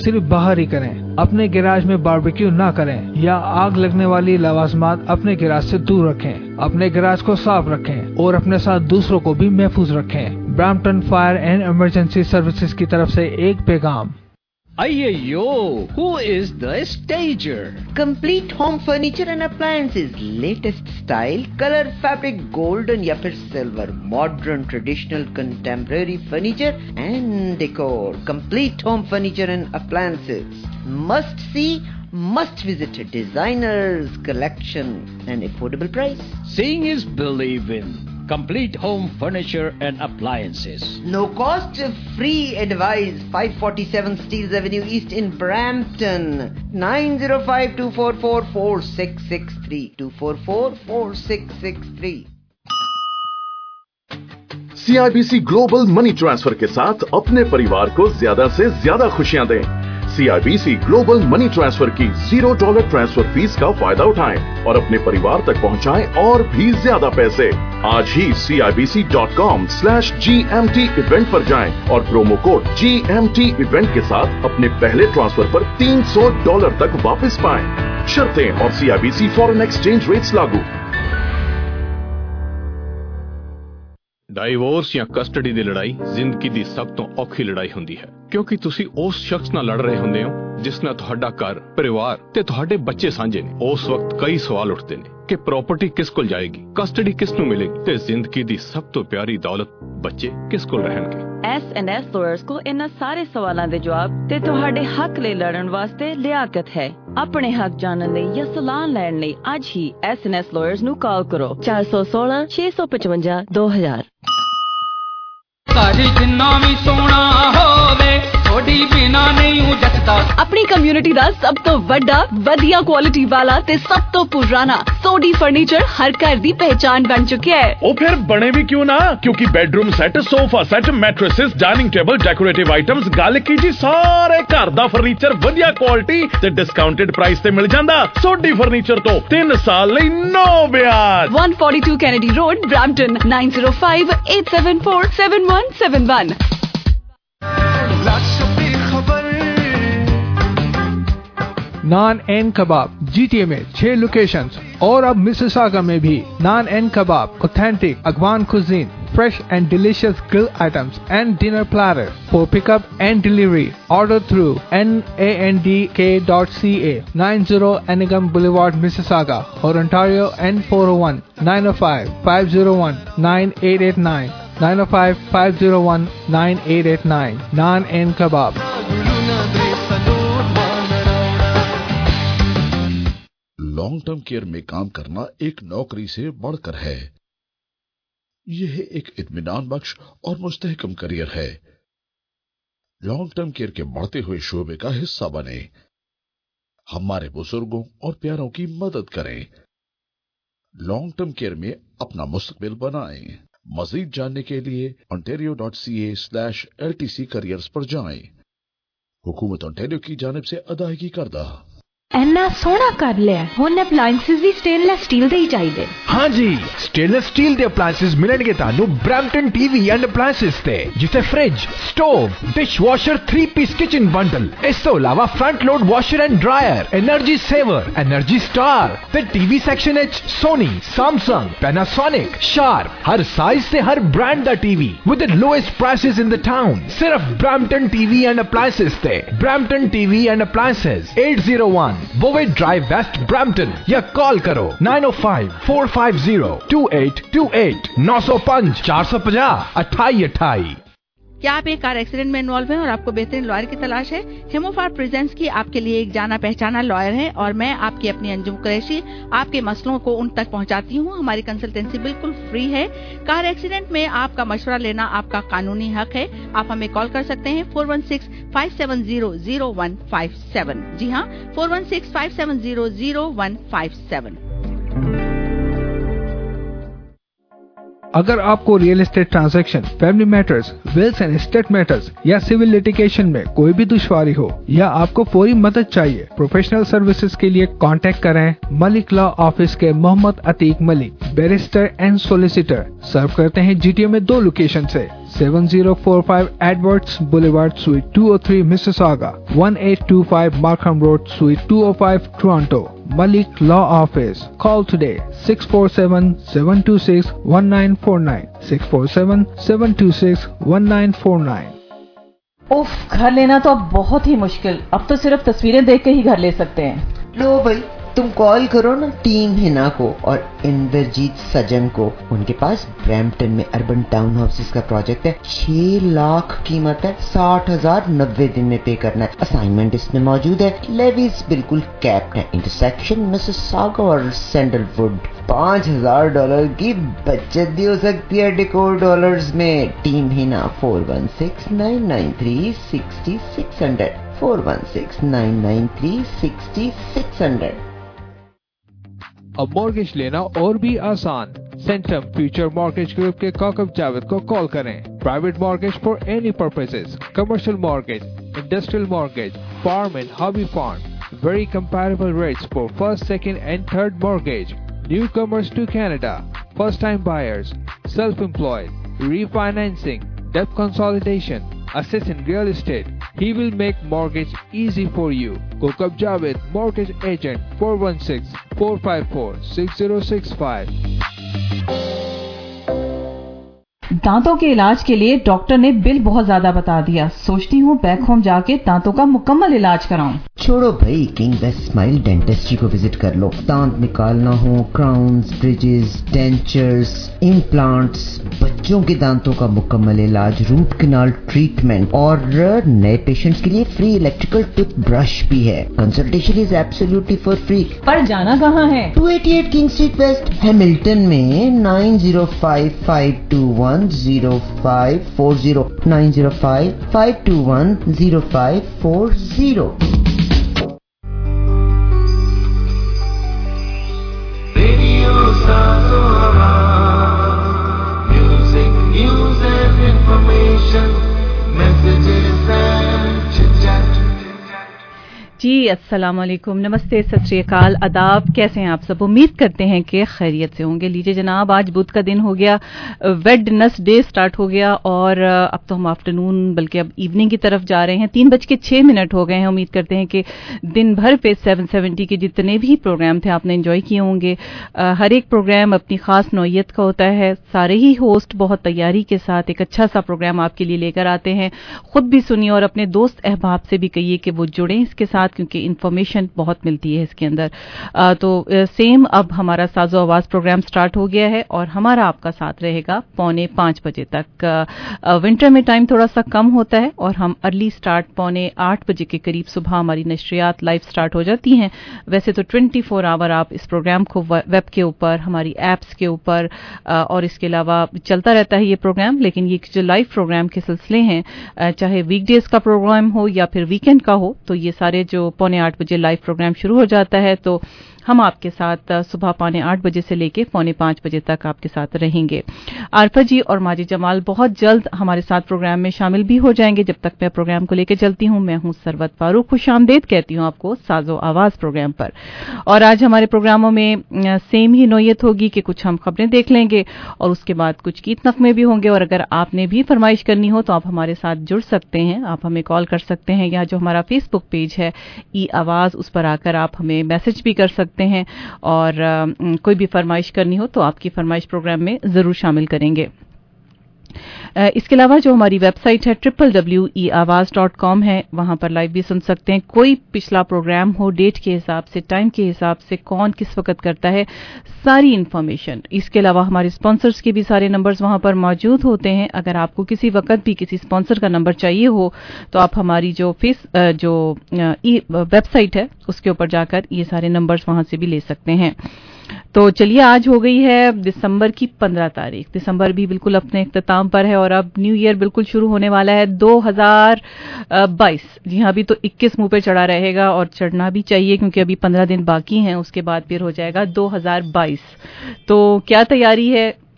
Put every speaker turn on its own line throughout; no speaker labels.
सिर्फ बाहर ही करें। अपने गैराज में बारबेक्यू ना करें या आग लगने वाली लवाजमात अपने गैराज से दूर रखें। अपने गैराज को साफ रखें और अपने साथ दूसरों को भी महफूज रखें। Brampton fire and emergency services की तरफ से एक पैगाम।
Ayyo, who is the stager?
Complete home furniture and appliances, latest style, color, fabric, golden या फिर silver, modern, traditional, contemporary furniture and decor. Complete home furniture and appliances. Must see, must visit. Designers collection and affordable price.
Seeing is believing. Complete home furniture and appliances.
No cost, free advice. 547 Steeles Avenue East in Brampton. 905-244-4663. 244-4663.
CIBC global money transfer के साथ अपने परिवार को ज्यादा से ज्यादा खुशियां दें। CIBC ग्लोबल मनी ट्रांसफर की $0 ट्रांसफर फीस का फायदा उठाएं और अपने परिवार तक पहुंचाएं और भी ज्यादा पैसे। आज ही CIBC.com/GMT इवेंट पर जाएं और प्रोमो कोड GMT इवेंट के साथ अपने पहले ट्रांसफर पर $300 तक वापस पाएं। शर्तें और CIBC फॉरेन एक्सचेंज रेट्स लागू।
ਡਾਈਵੋਰਸ ਜਾਂ ਕਸਟਡੀ ਦੀ ਲੜਾਈ ਜ਼ਿੰਦਗੀ ਦੀ ਸਭ ਤੋਂ ਔਖੀ ਲੜਾਈ ਹੁੰਦੀ ਹੈ ਕਿਉਂਕਿ ਤੁਸੀਂ ਉਸ ਸ਼ਖਸ ਨਾਲ ਲੜ ਰਹੇ ਹੁੰਦੇ ਹੋ ਜਿਸ ਨਾਲ ਤੁਹਾਡਾ ਘਰ, ਪਰਿਵਾਰ ਤੇ ਤੁਹਾਡੇ ਬੱਚੇ ਸਾਂਝੇ ਨੇ। ਉਸ ਵਕਤ ਕਈ ਸਵਾਲ ਉੱਠਦੇ ਨੇ ਕਿ ਪ੍ਰਾਪਰਟੀ ਕਿਸ ਕੋਲ ਜਾਏਗੀ, ਕਸਟਡੀ ਕਿਸ ਨੂੰ ਮਿਲੇਗੀ ਤੇ ਜ਼ਿੰਦਗੀ ਦੀ ਸਭ ਤੋਂ ਪਿਆਰੀ ਦੌਲਤ ਬੱਚੇ ਕਿਸ ਕੋਲ ਰਹਿਣਗੇ।
S&S lawyers को इन्हां सारे सवालों के जवाब ते तुहाडे हक ले लड़न वास्ते लियाकत है। अपने हक जानने ਲਈ या सलाह ਲੈਣ ਲਈ ਅੱਜ ਹੀ S&S lawyers ਨੂੰ ਕਾਲ ਕਰੋ 416 655 2000।
ਸਾਡੀ ਜਿੰਨਾ ਵੀ ਸੋਹਣਾ ਹੋਵੇ ਥੋੜੀ ਬਿਨਾ ਨਹੀਂ ਜੱਟਦਾ।
अपनी कम्युनिटी ਦਾ ਸਭ ਤੋਂ ਵੱਡਾ ਵਧੀਆ ਕੁਆਲਿਟੀ ਵਾਲਾ ਤੇ ਸਭ ਤੋਂ ਪੁਰਾਣਾ ਸੋਡੀ ਫਰਨੀਚਰ ਹਰ ਘਰ ਦੀ ਪਹਿਚਾਨ ਬਣ ਚੁੱਕਿਆ ਹੈ।
ਉਹ ਫਿਰ ਬਣੇ ਵੀ ਕਿਉਂ ਨਾ, ਕਿਉਂਕਿ bedroom set, sofa set, mattresses, dining table, decorative items, ਗੱਲ ਕੀ ਜੀ ਸਾਰੇ ਘਰ ਦਾ ਫਰਨੀਚਰ ਵਧੀਆ ਕੁਆਲਿਟੀ ਤੇ ਡਿਸਕਾਊਂਟਡ ਪ੍ਰਾਈਸ ਤੇ ਮਿਲ ਜਾਂਦਾ। ਸੋਡੀ ਫਰਨੀਚਰ ਤੋਂ 3 ਸਾਲ ਲਈ ਨੋ ਵਿਆਜ।
142 Kennedy road, Brampton 9058747171।
Naan and kebab GTA में 6 लोकेशंस और अब मिसिसागा में भी। Naan and kebab, authentic Afghan cuisine, fresh and delicious grill items and dinner platter for pickup and delivery. Order through nandk.ca, 90 Anigam Boulevard, Mississauga, or Ontario, N401 905 501 9889 905 501 9889. Naan and Kebab.
Long term care में काम करना एक नौकरी से बढ़कर है। यह एक इत्मीनान बख्श और मुस्तहकम करियर है। लॉन्ग टर्म केयर के बढ़ते हुए शोबे का हिस्सा बने, हमारे बुजुर्गों और प्यारों की मदद करें, लॉन्ग टर्म केयर में अपना मुस्तकबिल बनाएं। मजीद जानने के लिए ontario.ca/LTC careers पर जाएं। हुकूमत ओंटारियो की जानिब से अदायगी करदा।
इन्ना सोहना कर लिया हुन अप्लायंसेस भी स्टेनलेस स्टील दे ही चाहिए।
हाँ जी, स्टेनलेस स्टील दे अप्लायंसेस मिलणगे तानू ब्रैम्पटन टीवी एंड अप्लायंसेस ते, जिथे फ्रिज, स्टोव, डिश वॉशर, 3-पीस किचन बंडल, इस तो अलावा front load washer and dryer, energy saver, energy star ते टीवी सेक्शन एच सोनी, सैमसंग, पैनासोनिक, शार्प, हर साइज से हर ब्रांड दा TV with the lowest prices in the town. सिर्फ ब्रैम्पटन टीवी एंड अप्लायंसेस ते। ब्रैम्पटन टीवी एंड अप्लायंसेस 801 बोवे drive, west, Brampton, या कॉल करो 905-450-2828 905 450 2828।
क्या आप एक कार एक्सीडेंट में इन्वॉल्व हैं और आपको बेहतरीन लॉयर की तलाश है? हेमोफार प्रेजेंट्स की आपके लिए एक जाना पहचाना लॉयर है और मैं आपकी अपनी अंजुम कुरैशी आपके मसलों को उन तक पहुंचाती हूं। हमारी कंसल्टेंसी बिल्कुल फ्री है। कार एक्सीडेंट में आपका मशवरा लेना आपका कानूनी हक है। आप हमें कॉल कर सकते हैं 416-570-0157। जी हाँ, 416-570-0157।
अगर आपको real estate transaction, family matters, wills and estate matters या सिविल लिटिगेशन में कोई भी दुश्वारी हो या आपको फौरी मदद चाहिए, प्रोफेशनल सर्विसेज के लिए कांटेक्ट करें मलिक लॉ ऑफिस के Mohammad Atiq Malik, barrister and solicitor. Serve करते हैं जीटीए में 2 लोकेशन से 7045 Edwards Boulevard, Suite 203, Mississauga, 1825 Markham Road, Suite 205, Toronto. Malik Law Office. Call today 647-726-1949. 647-726-1949.
उफ, घर लेना तो अब बहुत ही मुश्किल। अब तो सिर्फ तस्वीरें देख के ही घर ले सकते हैं।
लो भाई, तुम कॉल करो ना टीम हिना को और इंद्रजीत सजन को। उनके पास ब्रैम्पटन में अर्बन टाउन हाउसेस का प्रोजेक्ट है। 6 लाख कीमत है, 60,000 90 दिन में पे करना है। असाइनमेंट इसमें मौजूद है। लेवीज बिल्कुल कैप्ड है। इंटरसेक्शन मिसिसागा और सैंडलवुड। $5,000 की बचत भी हो सकती है डेकोर डॉलर्स में। टीम हिना 416-993-6600 416-993-6600।
अब मॉर्गेज लेना और भी आसान। सेंटम फ्यूचर मॉर्गेज ग्रुप के काकब जावेद को कॉल करें। Private mortgage for any purposes, commercial mortgage, industrial mortgage, farm and hobby farm, very comparable rates for first, second and third mortgage, newcomers to Canada, first time buyers, self employed, refinancing, debt consolidation, assets in real estate. He will make mortgage easy for you. Kokab Javed, Mortgage Agent, 416-454-6065.
दांतों के इलाज के लिए doctor ने bill बहुत ज्यादा बता दिया। सोचती हूँ बैक होम जाके दांतों का मुकम्मल इलाज कराऊं।
छोड़ो भाई, किंग बेस्ट स्माइल डेंटिस्ट्री को विजिट कर लो। दांत निकालना हो, क्राउन्स, ब्रिजेस, डेंचर्स, इम्प्लांट्स, बच्चों के दांतों का मुकम्मल इलाज, रूट कैनाल ट्रीटमेंट और नए पेशेंट्स के लिए फ्री इलेक्ट्रिकल टूथब्रश भी है। Consultation is absolutely for free.
पर जाना कहाँ है?
288 किंग स्ट्रीट वेस्ट, हैमिल्टन में 9055210540 9055210540।
Music, news and information, messages and chit-chat.
जी अस्सलाम वालेकुम, नमस्ते, सत श्री अकाल, आदाब। कैसे हैं आप सब? उम्मीद करते हैं कि खैरियत से होंगे। लीजिए जनाब, आज बुध का दिन हो गया, वेडनेसडे स्टार्ट हो गया और अब तो हम आफ्टरनून बल्कि अब इवनिंग की तरफ जा रहे हैं। 3:06 हो गए हैं। उम्मीद करते हैं कि दिन भर पे 770 के जितने भी प्रोग्राम थे आपने एंजॉय किए होंगे। हर एक प्रोग्राम अपनी खास नौइयत का होता है। सारे ही होस्ट बहुत तैयारी के साथ एक अच्छा सा प्रोग्राम आपके लिए लेकर आते हैं। खुद भी सुनिए और अपने दोस्त अहबाब से भी कहिए कि वो जुड़ें इसके साथ, क्योंकि इन्फॉर्मेशन बहुत मिलती है इसके अंदर। तो सेम अब हमारा साजो आवाज प्रोग्राम स्टार्ट हो गया है और हमारा आपका साथ रहेगा 4:45 बजे तक। विंटर में टाइम थोड़ा सा कम होता है और हम अर्ली स्टार्ट 7:45 बजे के करीब सुबह हमारी नशरियात लाइव स्टार्ट हो जाती हैं। वैसे तो 24 आवर आप इस प्रोग्राम को वेब के ऊपर, हमारी एप्स के ऊपर और इसके अलावा चलता रहता है ये प्रोग्राम। लेकिन ये जो लाइव प्रोग्राम के सिलसिले हैं, चाहे वीकडेज का प्रोग्राम हो या फिर वीकेंड का हो, तो ये सारे जो 7:45 बजे लाइव प्रोग्राम शुरू हो जाता है तो हम आपके साथ सुबह 7:45 बजे से लेके 4:45 बजे तक आपके साथ रहेंगे। आरफा जी और माजिद जमाल बहुत जल्द हमारे साथ प्रोग्राम में शामिल भी हो जाएंगे। जब तक मैं प्रोग्राम को लेकर चलती हूँ, मैं हूँ सरवत फारूक, खुशामदीद कहती हूँ आपको साजो आवाज प्रोग्राम पर। और आज हमारे प्रोग्रामों में सेम ही नौयत होगी कि कुछ हम खबरें देख लेंगे और उसके बाद कुछ गीत नगमे भी होंगे। और अगर आपने भी फरमाइश करनी हो तो आप हमारे साथ जुड़ सकते हैं, आप हमें कॉल कर सकते हैं या जो हमारा फेसबुक पेज है ई आवाज, उस पर आकर आप हमें मैसेज भी कर सकते हैं। और कोई भी फरमाइश करनी हो तो आपकी फरमाइश प्रोग्राम में जरूर शामिल करेंगे। इसके अलावा जो हमारी वेबसाइट है www.eawaz.com है, वहां पर लाइव भी सुन सकते हैं। कोई पिछला प्रोग्राम हो, डेट के हिसाब से, टाइम के हिसाब से, कौन किस वक्त करता है, सारी इन्फॉर्मेशन। इसके अलावा हमारे स्पॉन्सर्स के भी सारे नंबर्स वहां पर मौजूद होते हैं। अगर आपको किसी वक्त भी किसी स्पॉन्सर का नंबर चाहिए हो तो आप हमारी जो वेबसाइट है उसके ऊपर जाकर ये सारे नंबर्स वहां से भी ले सकते हैं। तो चलिए, आज हो गई है दिसंबर की 15 तारीख। दिसंबर भी बिल्कुल अपने इख्तिताम पर है और अब न्यू ईयर बिल्कुल शुरू होने वाला है 2022। जी हाँ, अभी तो 21 मुंह पे चढ़ा रहेगा और चढ़ना भी चाहिए क्योंकि अभी 15 दिन बाकी हैं। उसके बाद फिर हो जाएगा 2022। तो क्या तैयारी है,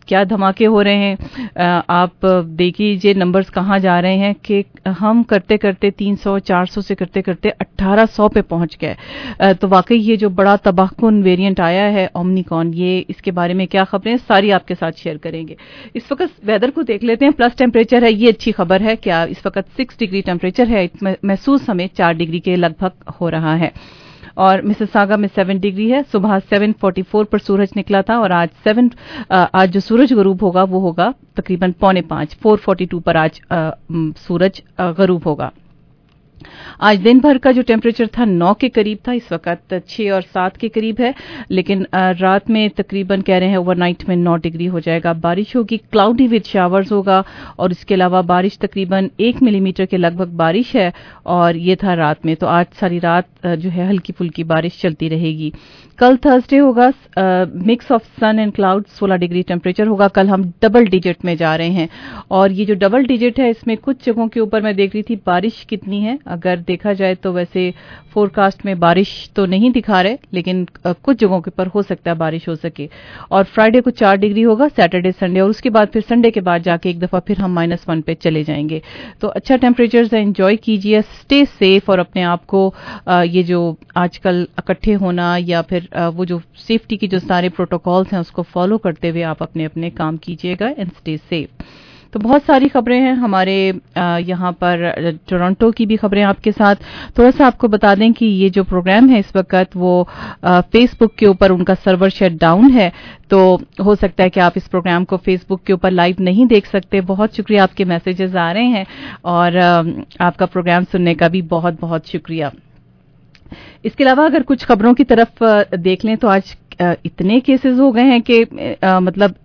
क्या धमाके हो रहे हैं। आप देख लीजिए नंबर्स कहाँ जा रहे हैं कि हम करते करते 300 400 से करते करते 1800 पे पहुंच गए। तो वाकई ये जो बड़ा तबाहकुन वेरिएंट आया है ओमिक्रॉन, ये इसके बारे में क्या खबरें सारी आपके साथ शेयर करेंगे। इस वक्त वेदर को देख लेते हैं। प्लस टेम्परेचर है, ये अच्छी खबर है। क्या इस वक्त 6 डिग्री टेम्परेचर है, महसूस हमें 4 डिग्री के लगभग हो रहा है। और मिसिसागा में 7 डिग्री है। सुबह 7:44 पर सूरज निकला था और आज जो सूरज गरूब होगा वो होगा तकरीबन 4:45 4:42 पर आज सूरज गरूब होगा। आज दिन भर का जो टेम्परेचर था 9 के करीब था, इस वक्त 6 और 7 के करीब है, लेकिन रात में तकरीबन कह रहे हैं ओवरनाइट में 9 डिग्री हो जाएगा। बारिश होगी, क्लाउडी विद शावर्स होगा और इसके अलावा बारिश तकरीबन 1 मिलीमीटर के लगभग बारिश है और ये था रात में। तो आज सारी रात जो है हल्की फुल्की बारिश चलती रहेगी। कल थर्सडे होगा, mix of sun and cloud, 16 degree temperature होगा। कल हम डबल डिजिट में जा रहे हैं और ये जो डबल डिजिट है इसमें कुछ जगहों के ऊपर मैं देख रही थी बारिश कितनी है। अगर देखा जाए तो वैसे फोरकास्ट में बारिश तो नहीं दिखा रहे, लेकिन कुछ जगहों के ऊपर हो सकता है बारिश हो सके। और फ्राइडे को 4 डिग्री होगा, सैटरडे संडे, और उसके बाद फिर संडे के बाद जाके एक दफा फिर हम -1 पे चले जाएंगे। तो अच्छा टेम्परेचर है, एंजॉय कीजिए, स्टे सेफ और अपने आप को ये जो आजकल इकट्ठे होना या फिर वो जो सेफ्टी की जो सारे प्रोटोकॉल्स हैं उसको फॉलो करते हुए आप अपने अपने काम कीजिएगा एंड स्टे सेफ। तो बहुत सारी खबरें हैं हमारे यहाँ पर, टोरंटो की भी खबरें आपके साथ। थोड़ा सा आपको बता दें कि ये जो प्रोग्राम है इस वक्त वो फेसबुक के ऊपर उनका सर्वर शट डाउन है, तो हो सकता है कि आप इस प्रोग्राम को फेसबुक के ऊपर लाइव नहीं देख सकते। बहुत शुक्रिया, आपके मैसेजेस आ रहे हैं और आपका प्रोग्राम सुनने का भी बहुत बहुत शुक्रिया। इसके अलावा अगर कुछ खबरों की तरफ देख लें तो आज इतने केसेस हो गए हैं कि मतलब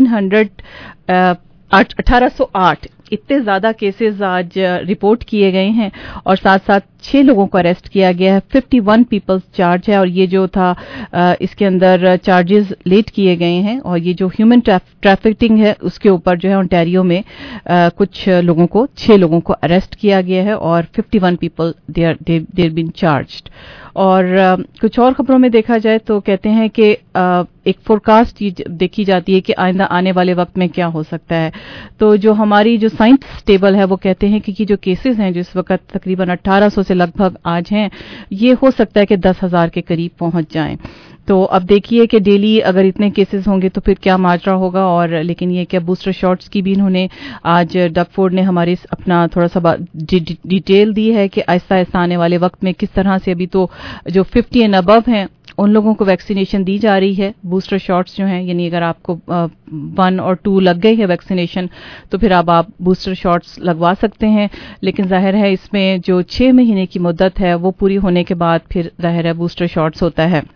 1808 इतने ज्यादा केसेस आज रिपोर्ट किए गए हैं और साथ साथ 6 लोगों को अरेस्ट किया गया है। 51 पीपल्स चार्ज है और ये जो था इसके अंदर चार्जेस लेट किए गए हैं और ये जो ह्यूमन ट्रैफिकिंग है उसके ऊपर जो है ओंटारियो में कुछ लोगों को 6 लोगों को अरेस्ट किया गया है और 51 पीपल देयर बीन चार्ज्ड। और कुछ और खबरों में देखा जाए तो कहते हैं कि एक फोरकास्ट देखी जाती है कि आइंदा आने वाले वक्त में क्या हो सकता है। तो जो हमारी जो साइंस टेबल है वो कहते हैं कि जो केसेस हैं जो इस वक्त तकरीबन 1800 से लगभग आज हैं, ये हो सकता है कि 10,000 के करीब पहुंच जाएं। तो अब देखिए कि डेली अगर इतने केसेस होंगे तो फिर क्या माजरा होगा। और लेकिन ये क्या बूस्टर शॉट्स की भी इन्होंने आज डगफोर्ड ने हमारे अपना थोड़ा सा डिटेल दी है कि आहिस्ता आहिस्ता आने वाले वक्त में किस तरह से अभी तो जो 50 एंड अबव हैं उन लोगों को वैक्सीनेशन दी जा रही है। बूस्टर शॉट्स जो हैं यानी अगर आपको 1 और 2 लग गई है वैक्सीनेशन तो फिर अब आप बूस्टर शॉट्स लगवा सकते हैं, लेकिन जाहिर है इसमें जो 6 महीने की मुद्दत है वो पूरी होने के बाद फिर जाहिर है बूस्टर शॉट्स होता है।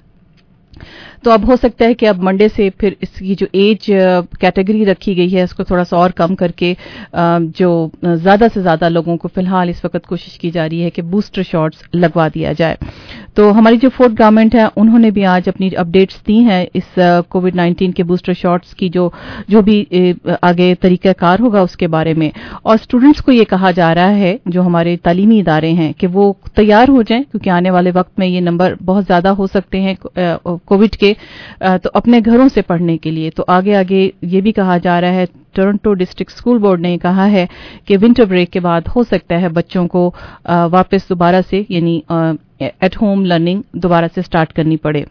तो अब हो सकता है कि अब मंडे से फिर इसकी जो एज कैटेगरी रखी गई है उसको थोड़ा सा और कम करके जो ज्यादा से ज्यादा लोगों को फिलहाल इस वक्त कोशिश की जा रही है कि बूस्टर शॉट्स लगवा दिया जाए। तो हमारी जो फोर्थ गवर्नमेंट है उन्होंने भी आज अपनी अपडेट्स दी हैं इस कोविड-19 के बूस्टर शॉट्स की जो भी आगे तरीकाकार होगा उसके बारे में। और स्टूडेंट्स को ये कहा जा रहा है जो हमारे तालीमी इदारे हैं कि वो तैयार हो जाएं क्योंकि आने वाले वक्त में ये नंबर बहुत ज्यादा हो सकते हैं कोविड के, तो अपने घरों से पढ़ने के लिए। तो आगे आगे ये भी कहा जा रहा है, टोरंटो डिस्ट्रिक्ट स्कूल बोर्ड ने कहा है कि विंटर ब्रेक के बाद हो सकता है बच्चों को वापस दोबारा से यानी एट होम लर्निंग दोबारा से स्टार्ट करनी पड़े।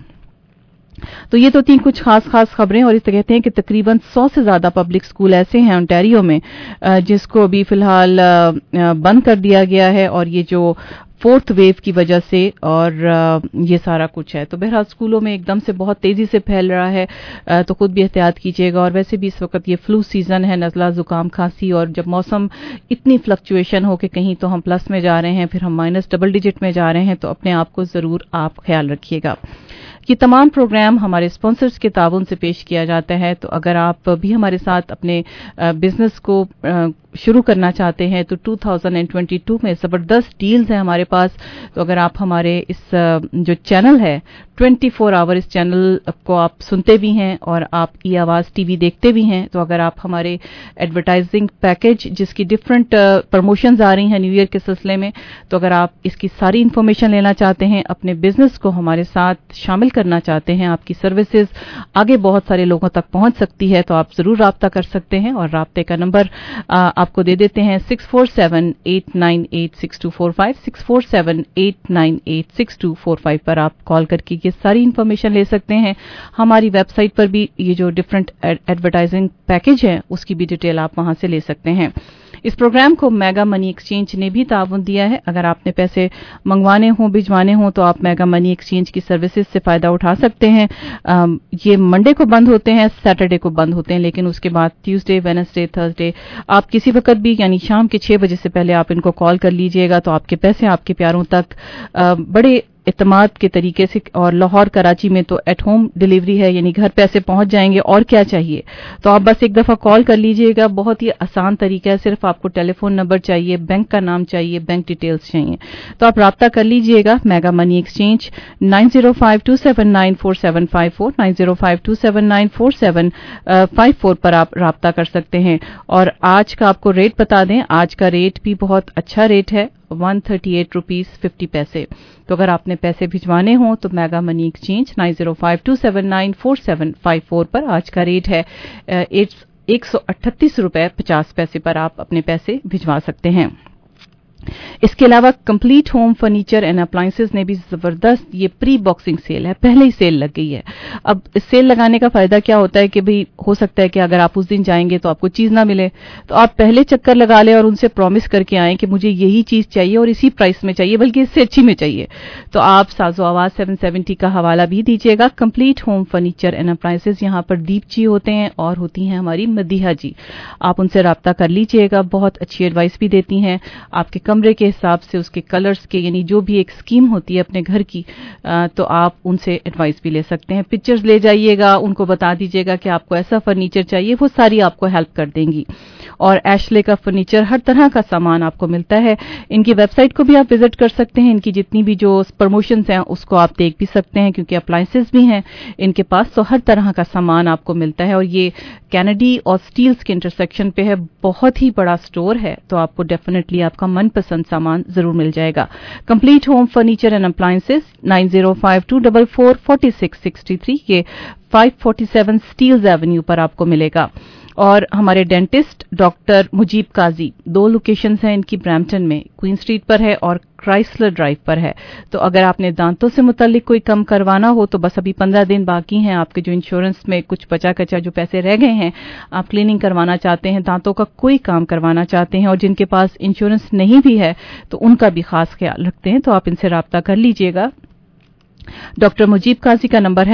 तो ये तो 3 कुछ खास खबरें। और इस तरह कहते हैं कि तकरीबन 100 से ज्यादा पब्लिक स्कूल ऐसे हैं ओंटारियो में जिसको अभी फिलहाल बंद कर दिया गया है और ये जो 4th वेव की वजह से और ये सारा कुछ है। तो बहरहाल स्कूलों में एकदम से बहुत तेजी से फैल रहा है, तो खुद भी एहतियात कीजिएगा। और वैसे भी इस वक्त ये फ्लू सीजन है, नज़ला जुकाम खांसी, और जब मौसम इतनी फ्लक्चुएशन हो कि कहीं तो हम प्लस में जा रहे हैं फिर हम माइनस डबल डिजिट में जा रहे हैं, तो अपने आप को जरूर आप ख्याल रखिएगा। ये तमाम प्रोग्राम हमारे स्पॉन्सर्स के ताउन से पेश किया जाता है। तो अगर आप भी हमारे साथ अपने बिजनेस को शुरू करना चाहते हैं तो 2022 में ज़बरदस्त डील्स हैं हमारे पास। तो अगर आप हमारे इस जो चैनल है 24 आवर इस चैनल को आप सुनते भी हैं और आप ई आवाज़ टीवी देखते भी हैं। तो अगर आप हमारे एडवर्टाइजिंग पैकेज जिसकी डिफरेंट प्रमोशंस आ रही हैं न्यू ईयर के सिलसिले में, तो अगर आप इसकी सारी इन्फॉर्मेशन लेना चाहते हैं, अपने बिजनेस को हमारे साथ शामिल करना चाहते हैं, आपकी सर्विसेज आगे बहुत सारे लोगों तक पहुंच सकती है, तो आप ज़रूर राब्ता कर सकते हैं। और राब्ते का नंबर आपको दे देते हैं 6478986245, 6478986245 पर आप कॉल करके ये सारी इन्फॉर्मेशन ले सकते हैं। हमारी वेबसाइट पर भी ये जो डिफरेंट एडवर्टाइजिंग पैकेज है उसकी भी डिटेल आप वहां से ले सकते हैं। इस प्रोग्राम को मेगा मनी एक्सचेंज ने भी ताउन दिया है। अगर आपने पैसे मंगवाने हों, भिजवाने हों, तो आप मेगा मनी एक्सचेंज की सर्विसेज से फ़ायदा उठा सकते हैं। ये मंडे को बंद होते हैं, सैटरडे को बंद होते हैं, लेकिन उसके बाद ट्यूसडे, वेडनेसडे, थर्सडे आप किसी वक्त भी यानी शाम के 6 बजे से पहले आप इनको कॉल कर लीजिएगा, तो आपके पैसे आपके प्यारों तक बड़े इत्तेमाद के तरीके से, और लाहौर कराची में तो एट होम डिलीवरी है, यानी घर पैसे पहुंच जाएंगे। और क्या चाहिए, तो आप बस एक दफ़ा कॉल कर लीजिएगा। बहुत ही आसान तरीका है, सिर्फ आपको टेलीफोन नंबर चाहिए, बैंक का नाम चाहिए, बैंक डिटेल्स चाहिए, तो आप राब्ता कर लीजिएगा। मेगा मनी एक्सचेंज 9052794754, 9052794754 पर आप राब्ता कर सकते हैं। और आज का आपको रेट बता दें, आज का रेट भी बहुत अच्छा रेट है, 138 रुपीज़ 50 पैसे। तो अगर आपने पैसे भिजवाने हों तो मेगा मनी एक्सचेंज 9052794754 पर आज का रेट है 138 रुपये 50 पैसे पर आप अपने पैसे भिजवा सकते हैं। इसके अलावा complete home furniture and appliances ने भी जबरदस्त ये प्री बॉक्सिंग सेल है, पहले ही सेल लग गई है। अब इस सेल लगाने का फायदा क्या होता है कि भाई हो सकता है कि अगर आप उस दिन जाएंगे तो आपको चीज ना मिले, तो आप पहले चक्कर लगा लें और उनसे प्रॉमिस करके आएं कि मुझे यही चीज चाहिए और इसी प्राइस में चाहिए, बल्कि इससे अच्छी में चाहिए। तो आप साजो आवाज 770 का हवाला भी दीजिएगा। Complete home furniture and appliances, यहाँ पर दीप जी होते हैं और होती हैं हमारी मदीहा जी। आप उनसे राब्ता कर लीजिएगा, बहुत अच्छी एडवाइस भी देती हैं। आपके कमरे के हिसाब से, उसके कलर्स के, यानी जो भी एक स्कीम होती है अपने घर की, तो आप उनसे एडवाइस भी ले सकते हैं। पिक्चर्स ले जाइएगा, उनको बता दीजिएगा कि आपको ऐसा फर्नीचर चाहिए, वो सारी आपको हेल्प कर देंगी। और एशले का फर्नीचर, हर तरह का सामान आपको मिलता है। इनकी वेबसाइट को भी आप विजिट कर सकते हैं, इनकी जितनी भी जो प्रमोशंस हैं उसको आप देख भी सकते हैं, क्योंकि अप्लायंसेस भी हैं इनके पास, तो हर तरह का सामान आपको मिलता है। और ये कैनेडी और स्टील्स के इंटरसेक्शन पे है, बहुत ही बड़ा स्टोर है, तो आपको डेफिनेटली आपका मनपसंद सामान जरूर मिल जाएगा। Complete home furniture and appliances 9052444663, ये 547 स्टील्स एवेन्यू पर आपको मिलेगा। और हमारे dentist doctor Mujeeb Qazi, 2 locations हैं इनकी, ब्रैम्पटन में क्वीन स्ट्रीट पर है और क्राइसलर ड्राइव पर है। तो अगर आपने दांतों से मुतालिक कोई कम करवाना हो तो बस अभी 15 दिन बाकी हैं, आपके जो इंश्योरेंस में कुछ बचा कचा जो पैसे रह गए हैं, आप क्लीनिंग करवाना चाहते हैं, दांतों का कोई काम करवाना चाहते हैं, और जिनके पास इंश्योरेंस नहीं भी है तो उनका भी खास ख्याल रखते हैं, तो आप इनसे राब्ता कर लीजिएगा। डॉक्टर मुजीब काजी का नंबर है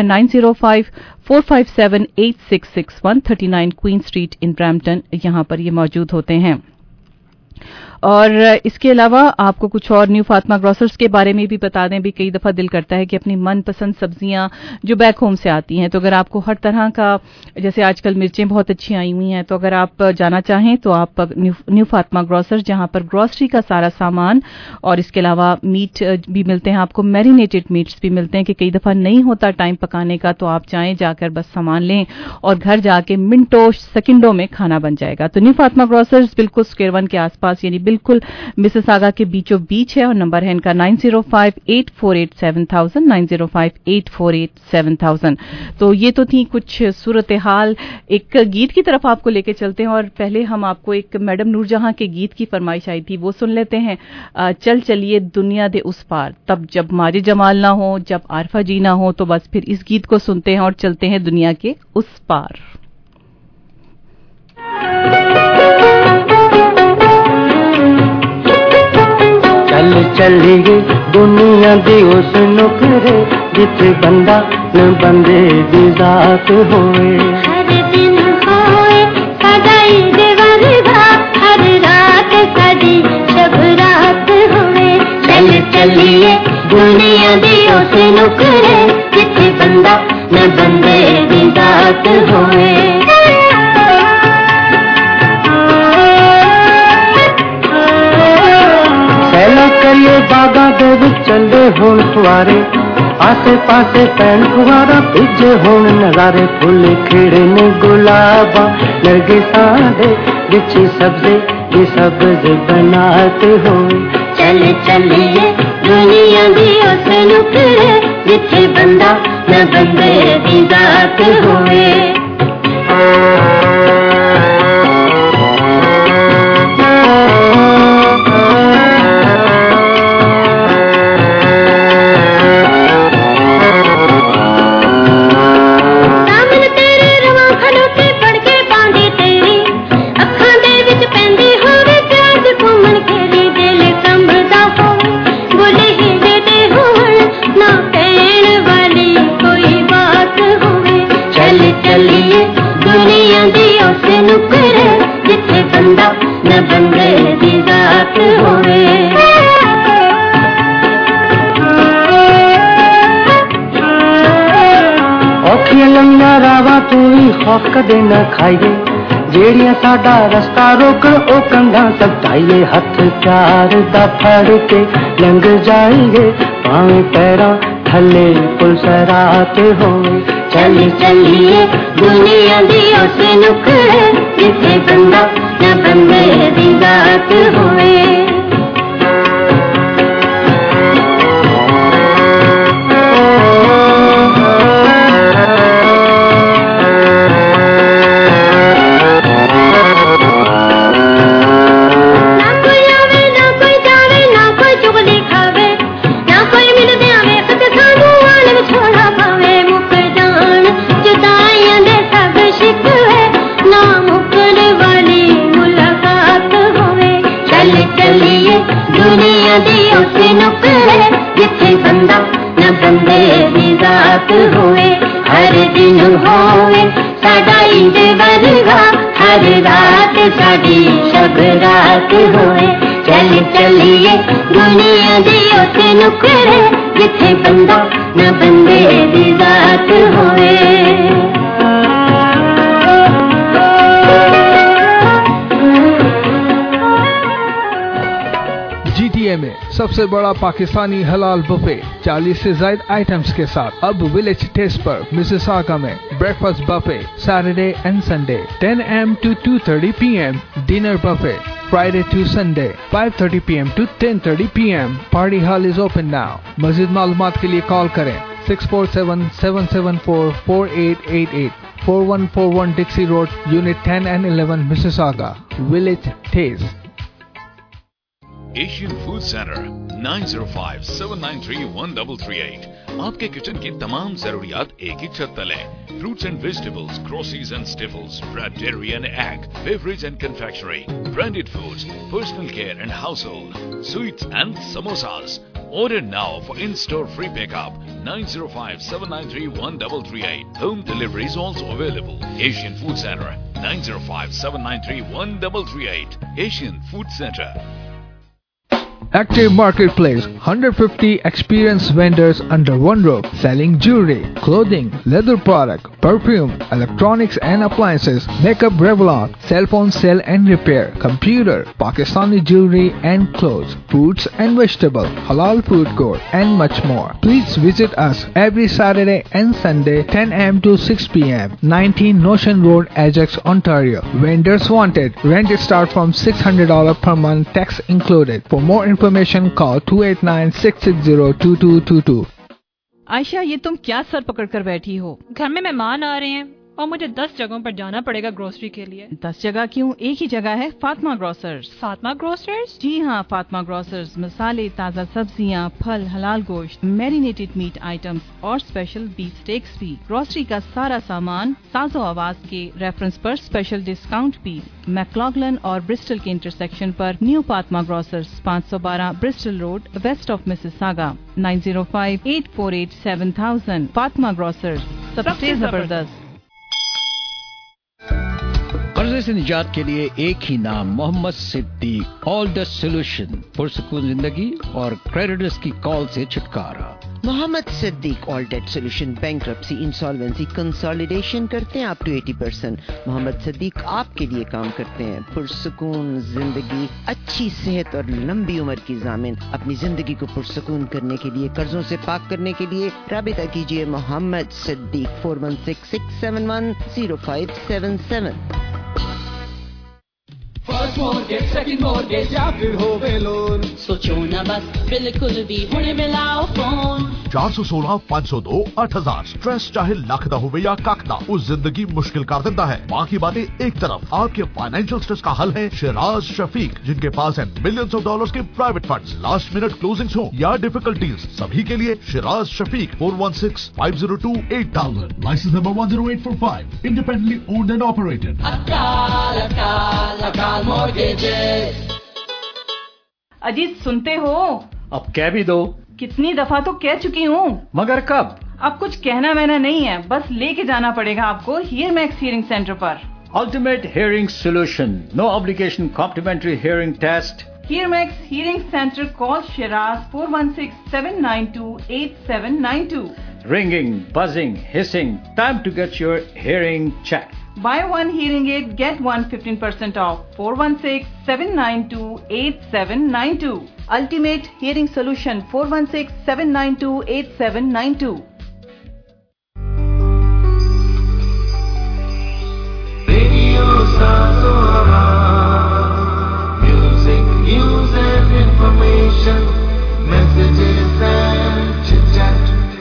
9054578661, 39 क्वीन स्ट्रीट इन ब्रैम्पटन, यहां पर ये मौजूद होते हैं। और इसके अलावा आपको कुछ और न्यू फातिमा ग्रोसर्स के बारे में भी बता दें। भी कई दफ़ा दिल करता है कि अपनी मनपसंद सब्जियां जो बैक होम से आती हैं, तो अगर आपको हर तरह का, जैसे आजकल मिर्चें बहुत अच्छी आई हुई हैं, तो अगर आप जाना चाहें तो आप न्यू फातिमा ग्रोसर्स, जहां पर ग्रोसरी का सारा सामान और इसके अलावा मीट भी मिलते हैं, आपको मैरिनेटेड मीट्स भी मिलते हैं कि कई दफ़ा नहीं होता टाइम पकाने का, तो आप जाएं, जाकर बस सामान लें और घर जाके मिनटों सेकंडों में खाना बन जाएगा। तो न्यू फातिमा ग्रोसर्स बिल्कुल स्क्वायर 1 के आसपास, यानी बिल्कुल मिसिसागा के बीचों बीच है, और नंबर है इनका 9058487000, 9058487000। तो ये तो थी कुछ सूरत हाल। एक गीत की तरफ आपको लेके चलते हैं, और पहले हम आपको एक मैडम नूरजहां के गीत की फरमाइश आई थी, वो सुन लेते हैं। चल चलिए दुनिया दे उस पार, तब जब मारे जमाल ना हो, जब आरफा जी ना हो, तो बस फिर इस गीत को सुनते हैं और चलते हैं दुनिया के उस पार।
चल चलिए दुनिया दे उस नुकरे, जिथे बंदा न बंदे दी जात होए।
हर दिन होए सदाई देवरदा, हर रात सदी शब रात होए। चल चलिए दुनिया दे उस नुकरे, जिथे बंदा न बंदे दी जात होए।
करिए बागा दे विच चले हुण फुआरे, आसे पासे पैन फुहारा भिजे होन नजारे फुल खिड़े ने गुलाबा नरगिसां दे बिछी सब्जी ये सब्ज बनाते हो चल चलिए दुनिया दी उस नुकरे जिथे बंदा न बंदे दी जात होवे जिथे बंदा न बंदे दी जात होवे औखियां लंघियां रावां तू ही खौफ कदे न खाइए जेड़ियां साडा रस्ता रोकण ओ कंधां सटाइए हथ प्यार दा फड़ के लंघ जाइए भावें पैरां थले पुलसरात होवे चल चलिए दुनिया दी उस नुकरे जिथे बंदा न बंदे दी जात होवे दुनिया दी उस नुकरे जिथे बंदा न बंदे दी जात होवे हर दिन होवे साडा ईद वर्गा हर रात साडी शब रात होवे चल चलिए दुनिया दी उस नुकरे जिथे बंदा न बंदे दी जात होवे
GTA में सबसे बड़ा पाकिस्तानी हलाल बुफे 40 से ज्यादा आइटम्स के साथ अब विलेज टेस्ट पर मिसिसागा में breakfast buffet Saturday and Sunday 10 AM to 2:30 PM, dinner buffet Friday to Sunday 5:30 PM to 10:30 PM. Party hall is open now. मज़ीद मालूमात के लिए कॉल करें 647-774-4888 4141 Dixie Road, Unit 10 and 11, Mississauga. Village Taste.
Asian food centre 9057931338 आपके kitchen की तमाम जरूरियात एक ही छत तले fruits and vegetables, groceries and staples, bread, dairy and egg, beverage and confectionery, branded foods, personal care and household, sweets and samosas. Order now for in-store free pickup 9057931338. Home delivery is also available. Asian Food Center 9057931338. Asian Food Center.
Active Marketplace, 150 experienced vendors under one roof, selling jewelry, clothing, leather product, perfume, electronics and appliances, makeup, Revlon, cell phone sale and repair, computer, Pakistani jewelry and clothes, fruits and vegetable, halal food court and much more. Please visit us every Saturday and Sunday 10 AM to 6 PM, 19 Notion Road, Ajax, Ontario. Vendors wanted. Rent start from $600 per month, tax included. For more information call 289-660-2222.
Ayesha, ये तुम क्या sir पकड़ कर बैठी हो?
घर में मेहमान आ रहे हैं और मुझे 10 जगहों पर जाना पड़ेगा ग्रोसरी के लिए।
10 जगह क्यों? एक ही जगह है, फातिमा ग्रोसर्स।
फातिमा ग्रोसर्स?
जी हाँ, फातिमा ग्रोसर्स मसाले, ताज़ा सब्जियाँ, फल, हलाल गोश्त, मैरिनेटेड मीट आइटम्स और स्पेशल बीफ स्टेक्स भी। ग्रोसरी का सारा सामान साजो आवाज के रेफरेंस पर स्पेशल डिस्काउंट भी। मैक्लॉगलन और ब्रिस्टल के इंटरसेक्शन पर new Fatima grocers, 512 Bristol road, west of Mississauga, 9058487000। Fatima grocers, सबसे जबरदस्त।
कर्जे से निजात के लिए एक ही नाम, Mohammad Siddiq. All the solution, पुरसुकून जिंदगी और क्रेडिटर्स की कॉल से छुटकारा।
Mohammad Siddiq all debt solution bankruptcy insolvency consolidation करते हैं अप टू 80%। मोहम्मद सिद्दीक आपके लिए काम करते हैं पुरसुकून जिंदगी, अच्छी सेहत और लंबी उम्र की ज़ामिन। अपनी जिंदगी को पुरसुकून करने के लिए, कर्जों से पाक करने के लिए राबिता कीजिए Mohammad Siddiq 4166710577।
First mortgage, second mortgage या फिर होवे लोन, सोचो ना बस बिल्कुल भी हुणे मिलाओ फोन।
416-502-8000 स्ट्रेस चाहे लख दा होवे या कख दा, उस जिंदगी मुश्किल कर देता है। बाकी बातें एक तरफ, आपके फाइनेंशियल स्ट्रेस का हल है शिराज शफीक, जिनके पास है मिलियंस ऑफ डॉलर्स के private funds. Last minute closings हो या डिफिकल्टीज, सभी के लिए Shiraz Shafiq 416-502-8000, license number 10845, independently owned and operated.
Ajit सुनते हो?
अब कह भी दो।
कितनी दफा तो कह चुकी हूँ।
मगर कब?
अब कुछ कहना वहना नहीं है, बस लेके जाना पड़ेगा आपको हीयरमैक्स हियरिंग सेंटर पर।
Ultimate hearing solution, no obligation complimentary hearing test.
Hearmax Hearing Center, call Shiraz 416-792-8792.
Ringing, buzzing, hissing, time to get your hearing checked.
Buy one hearing aid, get one 15% off. 416-792-8792. Ultimate Hearing Solution, 416-792-8792.
Radio Sazora. Music, news and information. Messages and chit-chat.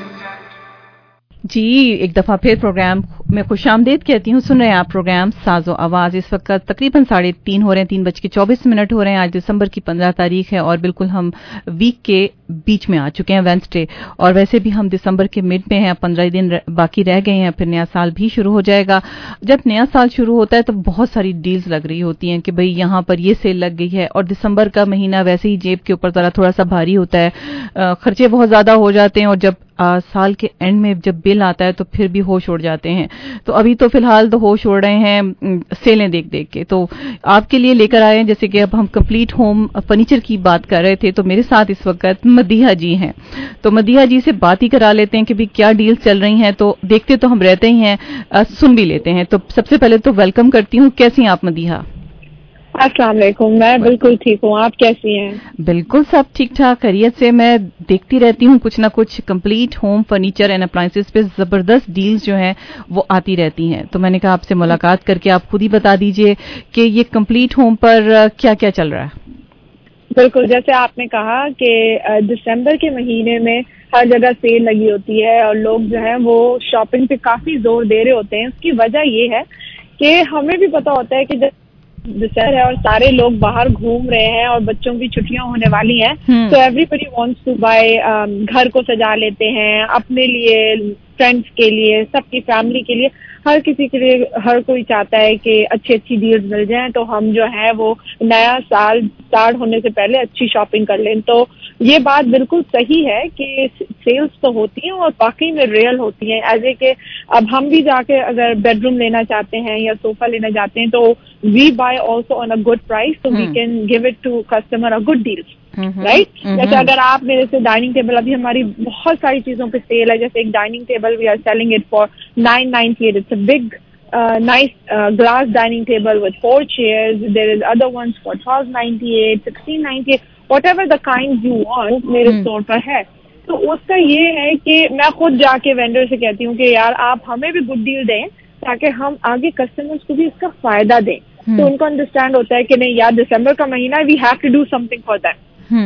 जी एक दफा फिर programme में खुशामदीद कहती हूँ। सुन रहे हैं आप प्रोग्राम साजो आवाज। इस वक्त तकरीबन 3:30 हो रहे हैं, 3:24 हो रहे हैं। आज दिसंबर की 15 तारीख है और बिल्कुल हम वीक के बीच में आ चुके हैं, वेंसडे। और वैसे भी हम दिसंबर के मिड में हैं, 15 दिन बाकी रह गए हैं, फिर नया साल भी शुरू हो जाएगा। जब नया साल शुरू होता है तो बहुत सारी डील्स लग रही होती हैं कि भाई यहाँ पर ये सेल लग गई है। और दिसंबर का महीना वैसे ही जेब के ऊपर थोड़ा सा भारी होता है, खर्चे बहुत ज्यादा हो जाते हैं। और जब साल के एंड में जब बिल आता है तो फिर भी होश उड़ जाते हैं। तो अभी तो फिलहाल तो होश उड़ रहे हैं सेलें देख देख के। तो आपके लिए लेकर आए हैं, जैसे कि अब हम कंप्लीट होम फर्नीचर की बात कर रहे थे, तो मेरे साथ इस वक्त मदीहा जी हैं। तो मदीहा जी से बात ही करा लेते हैं कि भी क्या डील्स चल रही हैं। तो देखते तो हम रहते ही हैं, सुन भी लेते हैं। तो सबसे पहले तो वेलकम करती हूँ। कैसी हैं आप मदीहा?
अस्सलाम वालेकुम। मैं बिल्कुल ठीक हूँ, आप कैसी हैं?
बिल्कुल सब ठीक ठाक, खैरियत से। मैं देखती रहती हूँ कुछ ना कुछ complete home furniture and appliances पे जबरदस्त डील्स जो हैं वो आती रहती हैं। तो मैंने कहा आपसे मुलाकात करके आप खुद ही बता दीजिए कि ये कंप्लीट होम पर क्या क्या चल रहा है।
बिल्कुल, जैसे आपने कहा कि दिसंबर के महीने में हर जगह सेल लगी होती है और लोग जो है वो शॉपिंग पे काफी जोर दे रहे होते हैं। उसकी वजह ये है कि हमें भी पता होता है कि दिसंबर है और सारे लोग बाहर घूम रहे हैं और बच्चों की छुट्टियां होने वाली हैं, तो एवरीबडी वांट्स टू बाय। घर को सजा लेते हैं अपने लिए, फ्रेंड्स के लिए, सबकी फैमिली के लिए, हर किसी के लिए। हर कोई चाहता है कि अच्छी अच्छी डील्स मिल जाएं, तो हम जो है वो नया साल स्टार्ट होने से पहले अच्छी शॉपिंग कर लें। तो ये बात बिल्कुल सही है कि सेल्स तो होती हैं और वाकई में रियल होती हैं। ऐसे कि अब हम भी जाके अगर बेडरूम लेना चाहते हैं या सोफा लेना चाहते हैं तो we buy also on a good price, तो we can give it to customer a good deal, right. जैसे अगर आप मेरे से डाइनिंग टेबल, अभी हमारी बहुत सारी चीजों पे सेल है। जैसे एक dining table we are selling it for 998. It's a big nice glass dining table with 4 chairs. There is other ones for 1298, 1698, whatever the kinds you want मेरे स्टोर पर है। तो उसका ये है कि मैं खुद जाके वेंडर से कहती हूँ कि यार आप हमें भी गुड डील दें ताकि हम आगे कस्टमर्स को भी इसका फायदा दें। तो उनको अंडरस्टैंड होता है कि नहीं यार दिसंबर का महीना, we have to do something for that.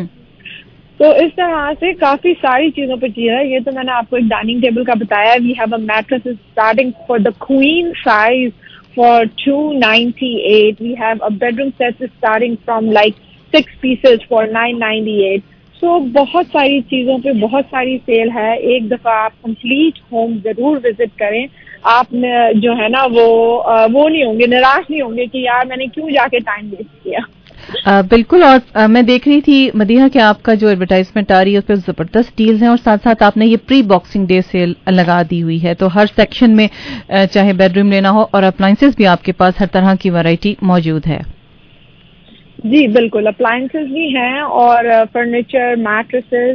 तो इस तरह से काफी सारी चीजों पे चीज है। ये तो मैंने आपको एक डाइनिंग टेबल का बताया। We have a mattress starting for the queen size for 298. We have a bedroom set starting from like 6 pieces for 998. So बहुत सारी चीजों पे बहुत सारी सेल है। एक दफा आप कंप्लीट होम जरूर विजिट करें। आप जो है ना वो नहीं होंगे, निराश नहीं होंगे कि यार मैंने क्यों जाके टाइम वेस्ट किया।
बिल्कुल। और मैं देख रही थी मदीहा कि आपका जो एडवर्टाइजमेंट आ रही है उस पर जबरदस्त डील्स हैं और साथ साथ आपने ये प्री बॉक्सिंग डे सेल लगा दी हुई है। तो हर सेक्शन में चाहे बेडरूम लेना हो और अप्लायंसेस भी आपके पास हर तरह की वैरायटी मौजूद है।
जी बिल्कुल, अप्लायंसेस भी हैं और furniture, mattresses,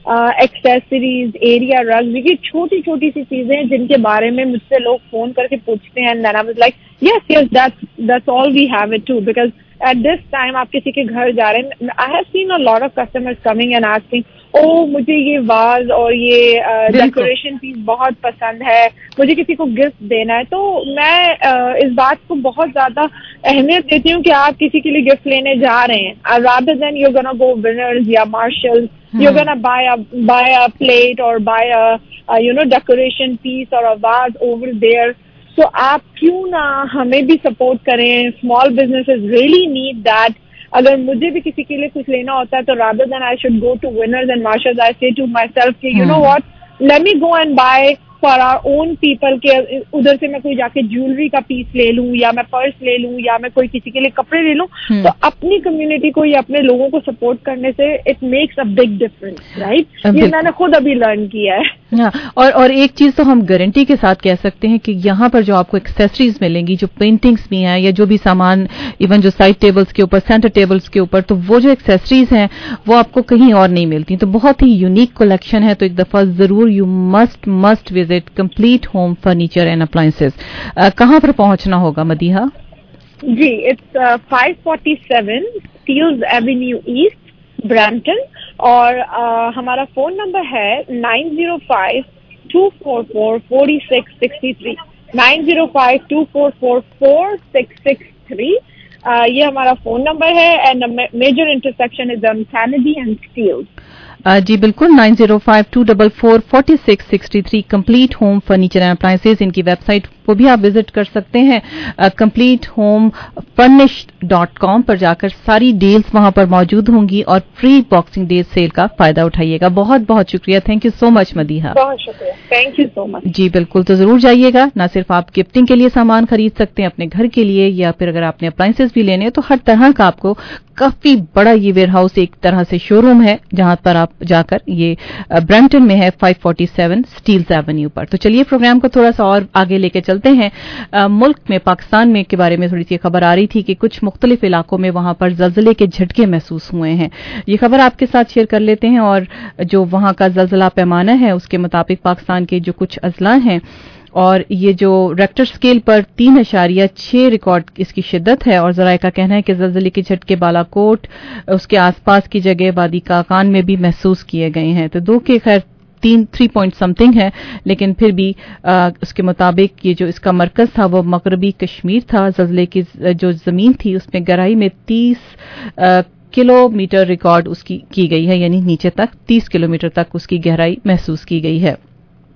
accessories, area rugs, ये छोटी छोटी सी चीजें हैं जिनके बारे में मुझसे लोग फोन करके पूछते हैं. And I was like yes, that's all we have it too, because at this time आप किसी के घर जा रहे हैं. I have seen a lot of customers coming and asking, मुझे ये वाज और ये डेकोरेशन पीस बहुत पसंद है, मुझे किसी को गिफ्ट देना है. तो मैं इस बात को बहुत ज्यादा अहमियत देती हूँ कि आप किसी के लिए गिफ्ट लेने जा रहे हैं, rather than you're gonna go Winners या Marshalls, you're gonna buy a plate or buy a decoration piece or a vase over there. So आप क्यों ना हमें भी सपोर्ट करें. Small businesses really need that. अगर मुझे भी किसी के लिए कुछ लेना होता है तो rather than I should go to Winners and Marshalls, I say to myself कि you know what, let me go and buy for our own people. के उधर से मैं कोई जाके ज्वेलरी का पीस ले लूं, या मैं पर्स ले लूं, या मैं कोई किसी के लिए कपड़े ले लूं. तो अपनी कम्युनिटी को या अपने लोगों को सपोर्ट करने से it makes a big difference, right. ये मैंने खुद अभी लर्न किया है.
हाँ, और एक चीज तो हम गारंटी के साथ कह सकते हैं कि यहाँ पर जो आपको एक्सेसरीज मिलेंगी, जो पेंटिंग्स भी हैं या जो भी सामान, इवन जो साइड टेबल्स के ऊपर, सेंटर टेबल्स के ऊपर, तो वो जो एक्सेसरीज हैं वो आपको कहीं और नहीं मिलती. तो बहुत ही यूनिक कलेक्शन है. तो एक दफा जरूर you must visit complete home furniture and appliances. कहाँ पर पहुंचना होगा मदीहा?
जी, it's 547 Steeles Avenue East, Brampton. और हमारा फोन नंबर है 905-244-4663. 905-244-4663. ये हमारा फोन नंबर है. And major intersection is Kennedy and Steeles.
जी बिल्कुल, 905-244-4663 complete home furniture and appliances. इनकी वेबसाइट को भी आप विजिट कर सकते हैं. completehomefurnished.com पर जाकर सारी डील्स वहां पर मौजूद होंगी और प्री बॉक्सिंग डे सेल का फायदा उठाइएगा. बहुत बहुत शुक्रिया. Thank you so much Madiha.
बहुत शुक्रिया. Thank you so much.
जी बिल्कुल, तो जरूर जाइएगा. ना सिर्फ आप गिफ्टिंग के लिए सामान खरीद सकते हैं अपने घर के लिए, या फिर अगर आपने अप्लायंसेज भी लेने हैं तो हर तरह का आपको काफी बड़ा ये वेयरहाउस एक तरह से शोरूम है जहां पर आप जाकर, ये ब्रैम्पटन में है 547 स्टील्स एवेन्यू पर. तो चलिए प्रोग्राम को थोड़ा सा और आगे लेके चलते हैं. मुल्क में, पाकिस्तान में के बारे में थोड़ी सी खबर आ रही थी कि कुछ मुख्तलिफ इलाकों में वहां पर जल्जले के झटके महसूस हुए हैं. ये खबर आपके साथ शेयर कर लेते हैं. और जो वहां का जल्जला पैमाना है उसके मुताबिक पाकिस्तान के जो कुछ अजला हैं, और ये जो रेक्टर स्केल पर 3.6 रिकॉर्ड इसकी शिद्दत है. और जराये का कहना है कि जल्जले के झटके बालाकोट, उसके आसपास की जगह वादी काकान में भी महसूस किए गए हैं. तो 2 के खैर 3 पॉइंट समथिंग है, लेकिन फिर भी उसके मुताबिक ये जो इसका मरकज था वो मगरबी कश्मीर था. जल्जले की जो जमीन थी उसमें गहराई में 30 किलोमीटर रिकॉर्ड उसकी की गई है, यानी नीचे तक 30 किलोमीटर तक उसकी गहराई महसूस की गई है.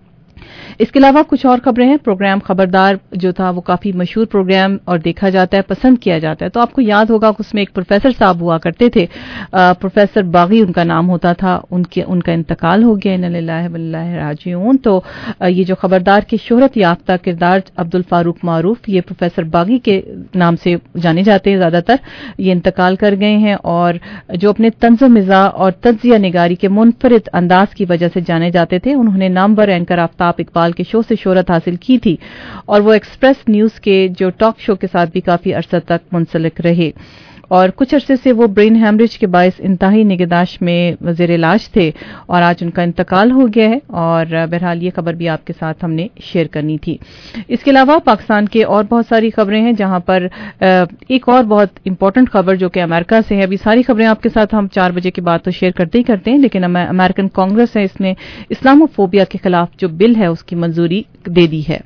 इसके अलावा कुछ और खबरें हैं. प्रोग्राम खबरदार जो था वो काफी मशहूर प्रोग्राम और देखा जाता है, पसंद किया जाता है. तो आपको याद होगा कि उसमें एक प्रोफेसर साहब हुआ करते थे, प्रोफेसर बागी उनका नाम होता था. उनका इंतकाल हो गया. इन्ना लिल्लाहि व इन्ना इलैहि राजिऊन. तो ये जो खबरदार के शोहरत याफ्ता किरदार अब्दुल फारूक मारूफ, ये प्रोफेसर बागी के नाम से जाने जाते हैं ज्यादातर, ये इंतकाल कर गए हैं. और जो अपने तंज़ मिज़ा और तज्जिया निगारी के मुनफरिद अंदाज की वजह से जाने जाते थे, उन्होंने नामवर एंकर आफ्ताब इकबाल के शो से शोहरत हासिल की थी. और वो एक्सप्रेस न्यूज के जो टॉक शो के साथ भी काफी अरसा तक मुंसलिक रहे. और कुछ अरसे से वो ब्रेन हैमरेज के बायस इंतहाई निगहदाश्त में वज़ीर इलाज थे और आज उनका इंतकाल हो गया है। और बहरहाल ये खबर भी आपके साथ हमने शेयर करनी थी। इसके अलावा पाकिस्तान के और बहुत सारी खबरें हैं, जहां पर एक और बहुत इंपॉर्टेंट खबर जो कि अमेरिका से है। अभी सारी खबरें आपके साथ हम 4 बजे के बाद तो शेयर करते ही करते हैं, लेकिन अमेरिकन कांग्रेस है, इसने इस्लामोफोबिया के खिलाफ जो बिल है उसकी मंजूरी दे दी है।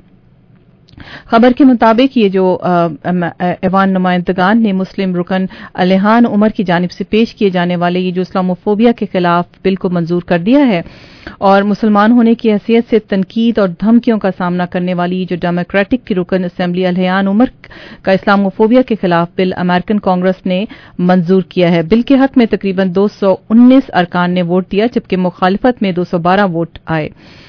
खबर के मुताबिक ये जो ऐवान नुमाइंदगान ने मुस्लिम रुकन अलहान उमर की जानिब से पेश किए जाने वाले ये जो इस्लामोफोबिया के खिलाफ बिल को मंजूर कर दिया है और मुसलमान होने की हैसियत से तनकीद और धमकियों का सामना करने वाली ये जो डेमोक्रेटिक की रुकन असेंबली अलहान उमर का इस्लामोफोबिया के खिलाफ बिल अमेरिकन कांग्रेस ने मंजूर किया है। बिल के हक में तकरीबन 219 अरकान ने वोट दिया, जबकि मुखालिफत में 212 वोट आए।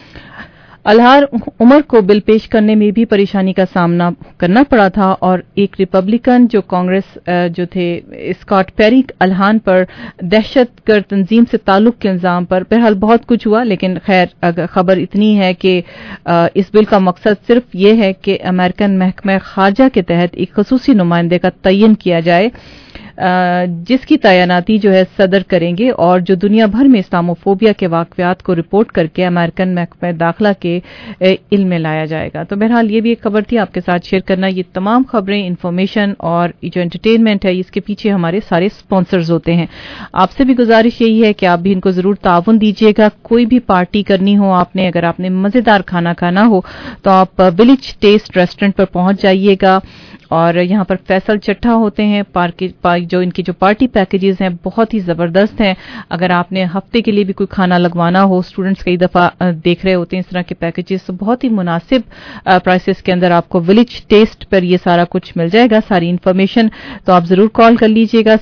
अलहार उमर को बिल पेश करने में भी परेशानी का सामना करना पड़ा था और एक रिपब्लिकन जो कांग्रेस जो थे स्कॉट पेरी अलहान पर दहशतगर्द तंजीम से ताल्लुक के इल्जाम पर बहरहाल बहुत कुछ हुआ, लेकिन खैर खबर इतनी है कि इस बिल का मकसद सिर्फ ये है कि अमेरिकन महकमा खारजा के तहत एक खसूसी नुमाइंदे का तयन किया जाए जिसकी तैनाती जो है सदर करेंगे और जो दुनिया भर में इस्लामोफोबिया के वाकयात को रिपोर्ट करके अमेरिकन महकमा दाखिला के इल्म में लाया जाएगा। तो बहरहाल ये भी एक खबर थी आपके साथ शेयर करना। ये तमाम खबरें, इंफॉर्मेशन और जो एंटरटेनमेंट है इसके पीछे हमारे सारे स्पॉन्सर्स होते हैं। आपसे भी गुजारिश यही है कि आप भी इनको जरूर ताउन दीजिएगा। कोई भी पार्टी करनी हो आपने, अगर आपने मजेदार खाना खाना हो तो आप विलेज टेस्ट रेस्टोरेंट पर पहुंच जाइएगा और यहाँ पर फैसल चट्टा होते हैं। जो इनकी जो पार्टी पैकेजेस हैं बहुत ही जबरदस्त हैं। अगर आपने हफ्ते के लिए भी कोई खाना लगवाना हो, स्टूडेंट्स कई दफा देख रहे होते हैं इस तरह के पैकेजेस, तो बहुत ही मुनासिब प्राइसेस के अंदर आपको विलेज टेस्ट पर ये सारा कुछ मिल जाएगा, सारी इंफॉर्मेशन। तो आप जरूर कॉल कर लीजिएगा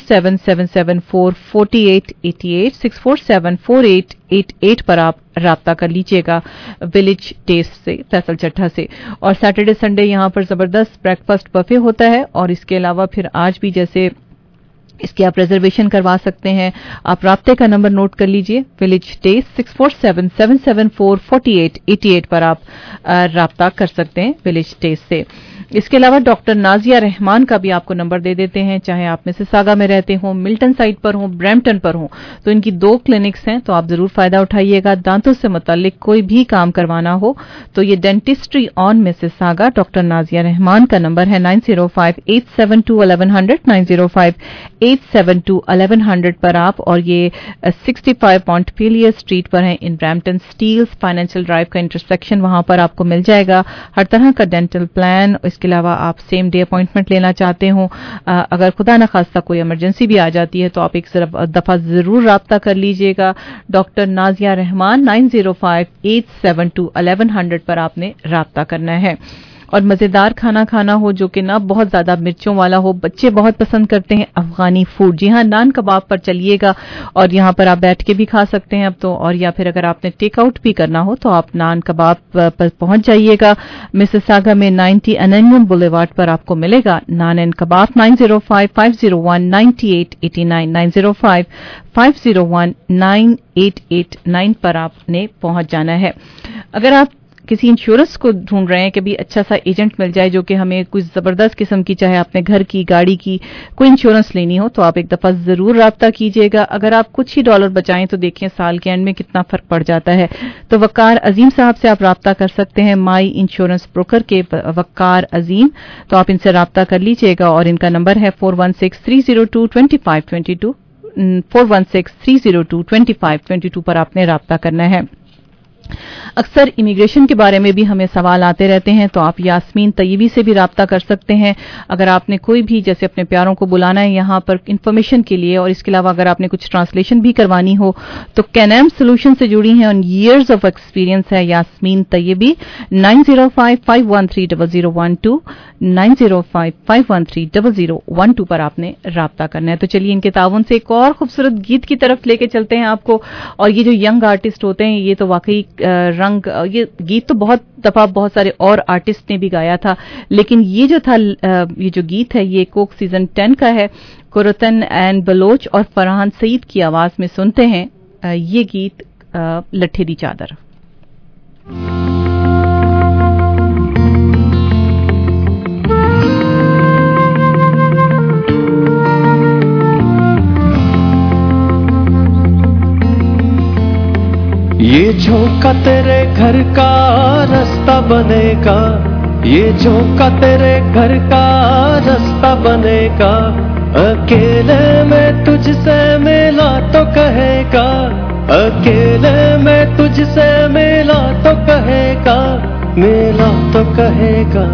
6477744888 647488 पर आप राब्ता कर लीजिएगा विलेज टेस्ट से, फैसल चट्टा से। और सैटरडे संडे यहाँ पर जबरदस्त ब्रेकफास्ट बफे होता है और इसके अलावा फिर आज भी जैसे इसकी आप रिजर्वेशन करवा सकते हैं। आप राब्ते का नंबर नोट कर लीजिए, विलेज टेस्ट 6477744888 पर आप राब्ता कर सकते हैं विलेज टेस्ट से। इसके अलावा डॉक्टर नाजिया रहमान का भी आपको नंबर दे देते हैं, चाहे आप मिसिसागा में रहते हो, मिल्टन साइड पर हो, ब्रैम्पटन पर हो, तो इनकी 2 क्लिनिक्स हैं, तो आप जरूर फायदा उठाइएगा। दांतों से मुतालिक कोई भी काम करवाना हो तो ये dentistry on Mississauga, doctor Nazia Rahman का नंबर है 9058721100 9058721100 पर आप, और ये 65 पॉन्टपेलियर स्ट्रीट पर है in Brampton. Steeles Financial Drive का इंटरसेक्शन, वहां पर आपको मिल जाएगा हर तरह का डेंटल प्लान। इसके अलावा आप सेम डे अपॉइंटमेंट लेना चाहते हो, अगर खुदा न खास्ता कोई इमरजेंसी भी आ जाती है तो आप एक दफा जरूर राब्ता कर लीजिएगा। डॉक्टर नाजिया रहमान 9058721100 पर आपने राब्ता करना है। और मजेदार खाना खाना हो जो कि ना बहुत ज्यादा मिर्चों वाला हो, बच्चे बहुत पसंद करते हैं अफगानी फूड। जी हाँ, नान कबाब पर चलिएगा और यहाँ पर आप बैठ के भी खा सकते हैं अब तो, और या फिर अगर आपने टेक आउट भी करना हो तो आप नान कबाब पर पहुंच जाइएगा। मिसिसागा में 90 एनेनियम बुलेवार्ड पर आपको मिलेगा नान एंड कबाब। 9055019889 9055019889 पर आपने पहुंच जाना है। अगर आप किसी इंश्योरेंस को ढूंढ रहे हैं कि भी अच्छा सा एजेंट मिल जाए जो कि हमें कुछ जबरदस्त किस्म की, चाहे अपने घर की, गाड़ी की कोई इंश्योरेंस लेनी हो, तो आप एक दफा जरूर राब्ता कीजिएगा। अगर आप कुछ ही डॉलर बचाएं तो देखिए साल के एंड में कितना फर्क पड़ जाता है। तो वक्कार अजीम साहब से आप राब्ता कर सकते हैं, माई इंश्योरेंस ब्रोकर के वक्कार अजीम, तो आप इनसे राब्ता कर लीजिएगा और इनका नंबर है 4163022522 4163022522 पर आपने राब्ता करना है। अक्सर इमिग्रेशन के बारे में भी हमें सवाल आते रहते हैं, तो आप यास्मीन तैयबी से भी राब्ता कर सकते हैं। अगर आपने कोई भी जैसे अपने प्यारों को बुलाना है यहाँ पर इन्फॉर्मेशन के लिए, और इसके अलावा अगर आपने कुछ ट्रांसलेशन भी करवानी हो तो कैनएम सोल्यूशन से जुड़ी हैं, ऑन ईयर्स ऑफ एक्सपीरियंस है यास्मीन तैयबी। 9055130012 9055130012 पर आपने राब्ता करना है। तो चलिए इनके ताउन से एक और खूबसूरत गीत की तरफ लेके चलते हैं आपको। और ये जो यंग आर्टिस्ट होते हैं ये तो वाकई रंग, ये गीत तो बहुत दफा बहुत सारे और आर्टिस्ट ने भी गाया था, लेकिन ये जो था ये जो गीत है ये कोक सीजन 10 का है। कुरतन एंड बलोच और फरहान सईद की आवाज में सुनते हैं ये गीत लट्ठे दी चादर।
ये झोंका तेरे घर का रास्ता बनेगा, ये झोंका तेरे घर का रास्ता बनेगा। अकेले में तुझसे मिला तो कहेगा, अकेले में तुझसे मिला तो कहेगा, मिला तो कहेगा।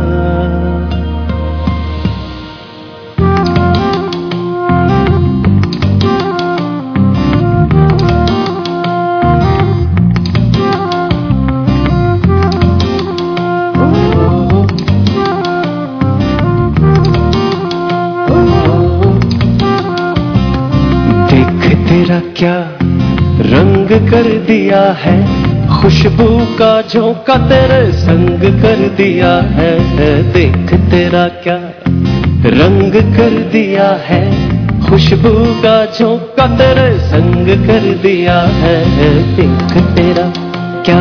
तेरा क्या रंग कर दिया है, खुशबू का झोंका तेरे संग कर दिया है। देख तेरा क्या रंग कर दिया है, खुशबू का झोंका तेरे संग कर दिया है। देख तेरा क्या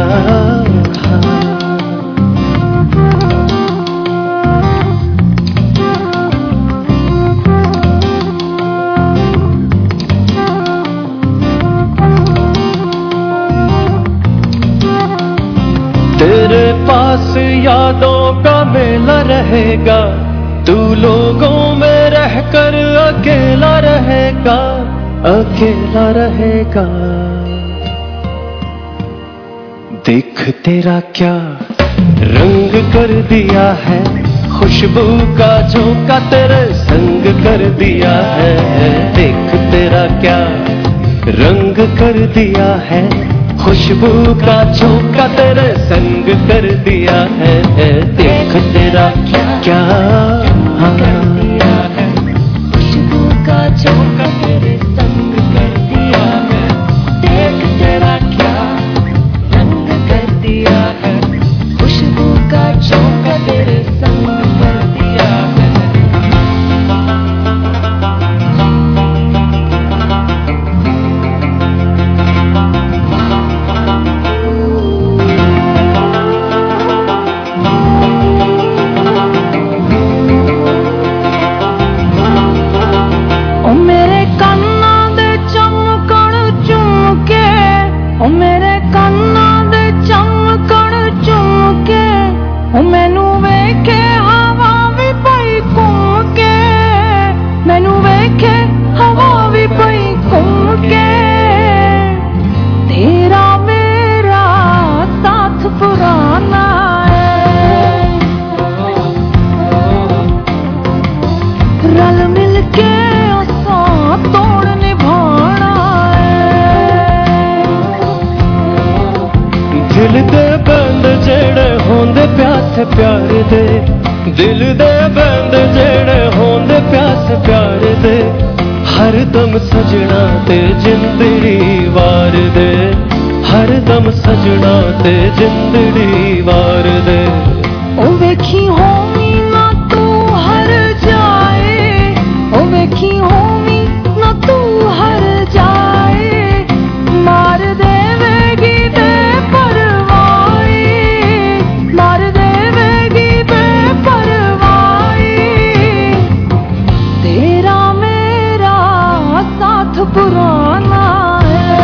मेरे पास यादों का मेला रहेगा, तू लोगों में रहकर अकेला रहेगा, अकेला रहेगा। देख तेरा क्या रंग कर दिया है, खुशबू का झोंका तेरे संग कर दिया है। देख तेरा क्या रंग कर दिया है, खुशबू का झोंका तेरे संग कर दिया है। देख तेरा क्या कर दिया है, खुशबू का झोंका तेरे संग कर दिया है। देख तेरा क्या रंग कर दिया है, खुशबू का झोंका तेरे संग कर दिया है।
ओ मेरे कान्ना दे चमकण चुमके, ओ मेरे कान्ना दे चमकण चुमके, ओ मैनू वेखे हवा भी पई घूम के, मैनू वेखे हवा भी पई घूम के। तेरा मेरा साथ पुराना है, रल मिल के तोड़ निभाना है।
दिल दे बंद जेड़े होंदे प्यास प्यार दे, दिल दे बंद जेड़े होंदे प्यास प्यार दे, हर दम सजना ते जिंदड़ी वार दे, हर दम सजना ते जिंदड़ी वार दे।
ओ वेखी होवी ना तू हर जाए, ओ वेखी होवी ना तू हर जाए, मार देवेगी बेपरवाही, मार देवेगी बेपरवाही। तेरा मेरा साथ पुराना है,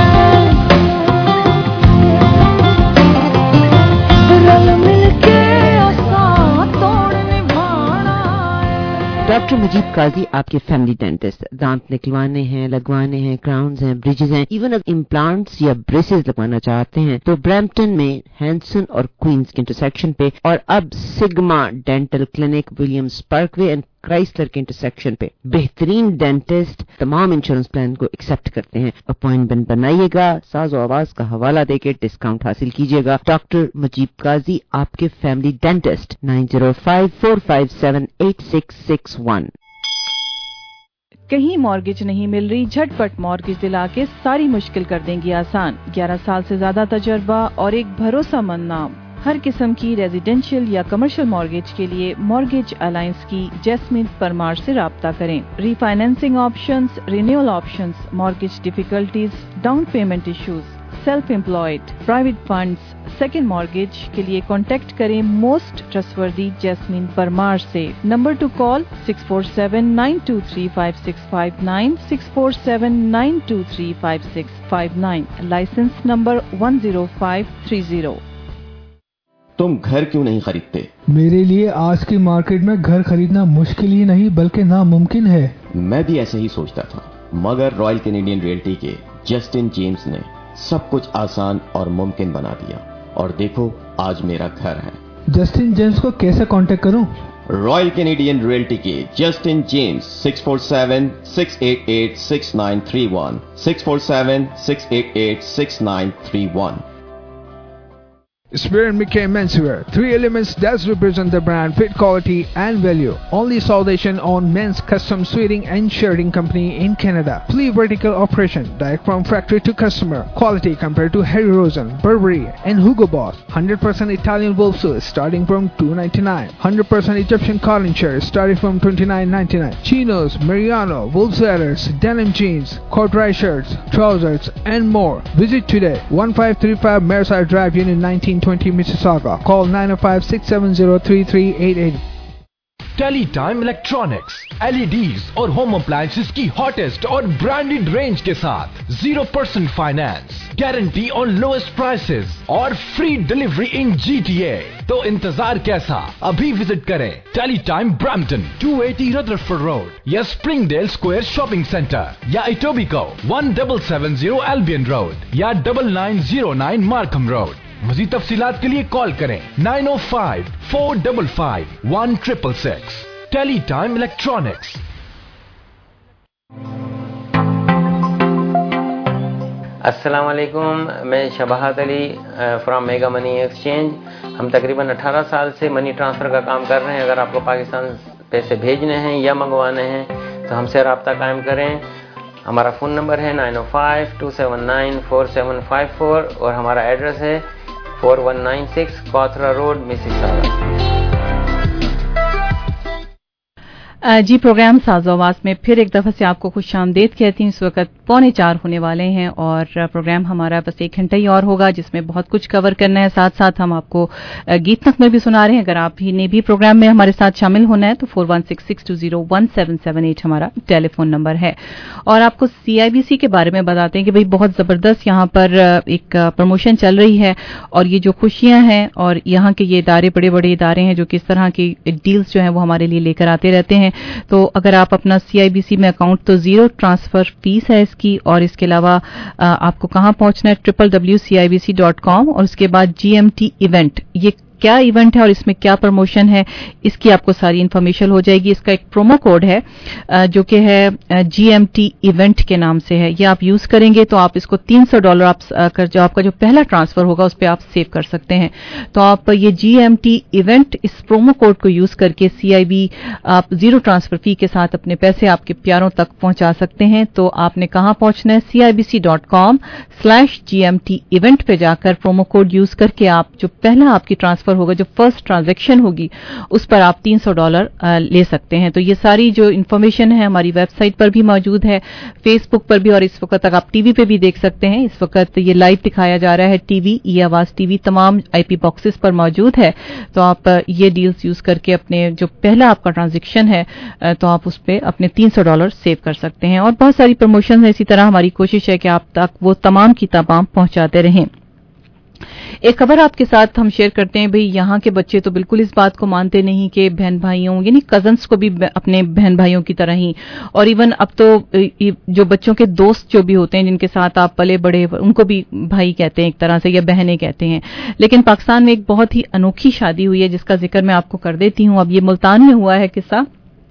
रल मिल के साथ तोड़ निभाना है।
डॉक्टर मजीद काजी आपके फैमिली डेंटिस्ट। दांत निकलवाने हैं, लगवाने हैं, क्राउन्स हैं, ब्रिजेस हैं, इवन अगर इम्प्लांट्स या ब्रेसेस लगवाना चाहते हैं तो ब्रैम्पटन में हैंसन और क्वींस के इंटरसेक्शन पे, और अब Sigma dental clinic Williams Parkway and Chrysler के इंटरसेक्शन पे बेहतरीन डेंटिस्ट तमाम इंश्योरेंस प्लान को एक्सेप्ट करते हैं। अपॉइंटमेंट बनाइएगा, साज़ो आवाज का हवाला देके डिस्काउंट हासिल कीजिएगा। डॉक्टर मजीद काजी आपके फैमिली डेंटिस्ट 9054578661।
कहीं मॉर्गेज नहीं मिल रही, झटपट मॉर्गेज दिला के सारी मुश्किल कर देंगी आसान। 11 साल से ज्यादा तजर्बा और एक भरोसामंद नाम। हर किस्म की रेजिडेंशियल या कमर्शियल मॉर्गेज के लिए मॉर्गेज अलायंस की जैस्मिन परमार से राब्ता करें। Refinancing options, renewal options, mortgage difficulties, down payment issues, self employed, private funds, second mortgage के लिए कॉन्टेक्ट करें मोस्ट ट्रस्टवर्दी जैस्मिन परमार से। Number to call 6479235659, 6479235659, license number 10530।
तुम घर क्यों नहीं खरीदते?
मेरे लिए आज की मार्केट में घर खरीदना मुश्किल ही नहीं बल्कि नामुमकिन है।
मैं भी ऐसे ही सोचता था, मगर रॉयल कैनेडियन रियल्टी के जस्टिन जेम्स ने सब कुछ आसान और मुमकिन बना दिया, और देखो आज मेरा घर है।
जस्टिन जेम्स को कैसे कांटेक्ट करूं?
रॉयल कैनेडियन रियल्टी के Justin James 647-688-6931, 647-688-6931।
Spear McKay Menswear, 3 elements that represent the brand, fit, quality and value. Only Salvation on men's custom suiting and shirting company in Canada. Fully vertical operation, direct from factory to customer. Quality compared to Harry Rosen, Burberry and Hugo Boss. 100% Italian wool suits starting from $299. 100% Egyptian cotton shirts starting from $29.99. Chinos, Mariano, wool sweaters, denim jeans, corduroy shirts, trousers and more. Visit today. 1535 Merside Drive, Unit 1920 Mississauga. Call 905-670-3388.
Teletime electronics, LEDs और home appliances की hottest और branded range के साथ 0% finance, guarantee on lowest prices और free delivery in GTA। तो इंतजार कैसा, अभी विजिट करें टेलीटाइम ब्रैम्पटन 280 रदरफोर्ड रोड या स्प्रिंगडेल स्क्वायर शॉपिंग सेंटर या इटोबिको 1770 एल्बियन रोड या 9909 मार्कम रोड। मज़ीद तफसीलात के लिए कॉल करें 905-455-1666। Teletime electronics.
अस्सलाम वालेकुम, मैं Shabahat Ali from mega money exchange. हम तकरीबन 18 साल से मनी ट्रांसफ़र का काम कर रहे हैं। अगर आपको पाकिस्तान पैसे भेजने हैं या मंगवाने हैं तो हमसे रब्ता कायम करें। हमारा फ़ोन नंबर है 905-279-4754 और हमारा एड्रेस है 4196 कॉथरा रोड, मिसिसागा।
जी, प्रोग्राम साज़ो आवाज़ में फिर एक दफ़ा से आपको खुशामदीद कहती हूँ। इस वक्त 3:45 होने वाले हैं और प्रोग्राम हमारा बस 1 घंटा ही और होगा, जिसमें बहुत कुछ कवर करना है। साथ साथ हम आपको गीत नगमे भी सुना रहे हैं। अगर आप ने भी प्रोग्राम में हमारे साथ शामिल होना है तो 4166201778 हमारा टेलीफोन नंबर है। और आपको CIBC के बारे में बताते हैं कि भाई बहुत ज़बरदस्त यहाँ पर एक प्रमोशन चल रही है और ये जो खुशियाँ हैं और यहाँ के ये इदारे बड़े बड़े इदारे हैं जो किस तरह की डील्स जो हैं वो हमारे लिए लेकर आते रहते हैं। तो अगर आप अपना CIBC में अकाउंट, तो 0 ट्रांसफर फीस है इसकी। और इसके अलावा आपको कहाँ पहुंचना है, www.cibc.com और उसके बाद GMT इवेंट, ये क्या इवेंट है और इसमें क्या प्रमोशन है, इसकी आपको सारी इन्फॉर्मेशन हो जाएगी। इसका एक प्रोमो कोड है जो कि है GMT इवेंट के नाम से है। ये आप यूज करेंगे तो आप इसको $300 आप जो आपका जो पहला ट्रांसफर होगा उस पर आप सेव कर सकते हैं। तो आप ये GMT इवेंट, इस प्रोमो कोड को यूज करके CIB आप 0 ट्रांसफर फी के साथ अपने पैसे आपके प्यारों तक पहुंचा सकते हैं। तो आपने कहाँ पहुंचना है, CIBC.com/GMT इवेंट पे जाकर प्रोमो कोड यूज करके आप जो पहला आपकी ट्रांसफर होगा, जो फर्स्ट ट्रांजैक्शन होगी, उस पर आप $300 ले सकते हैं। तो ये सारी जो इन्फॉर्मेशन है हमारी वेबसाइट पर भी मौजूद है, फेसबुक पर भी, और इस वक्त तक आप टीवी पे भी देख सकते हैं। इस वक्त ये लाइव दिखाया जा रहा है टीवी, ये आवाज टीवी तमाम IP बॉक्सेस पर मौजूद है। तो आप ये डील्स यूज करके अपने जो पहला आपका ट्रांजैक्शन है तो आप उस पर अपने $300 सेव कर सकते हैं। और बहुत सारी प्रमोशन है। इसी तरह हमारी कोशिश है कि आप तक वो तमाम की तमाम पहुंचाते रहें। एक खबर आपके साथ हम शेयर करते हैं। भाई यहाँ के बच्चे तो बिल्कुल इस बात को मानते नहीं कि बहन भाइयों यानी कजन्स को भी अपने बहन भाइयों की तरह ही, और इवन अब तो जो बच्चों के दोस्त जो भी होते हैं जिनके साथ आप पले बड़े, उनको भी भाई कहते हैं एक तरह से, या बहनें कहते हैं। लेकिन पाकिस्तान में एक बहुत ही अनोखी शादी हुई है जिसका जिक्र मैं आपको कर देती हूँ। अब ये मुल्तान में हुआ है किस्सा,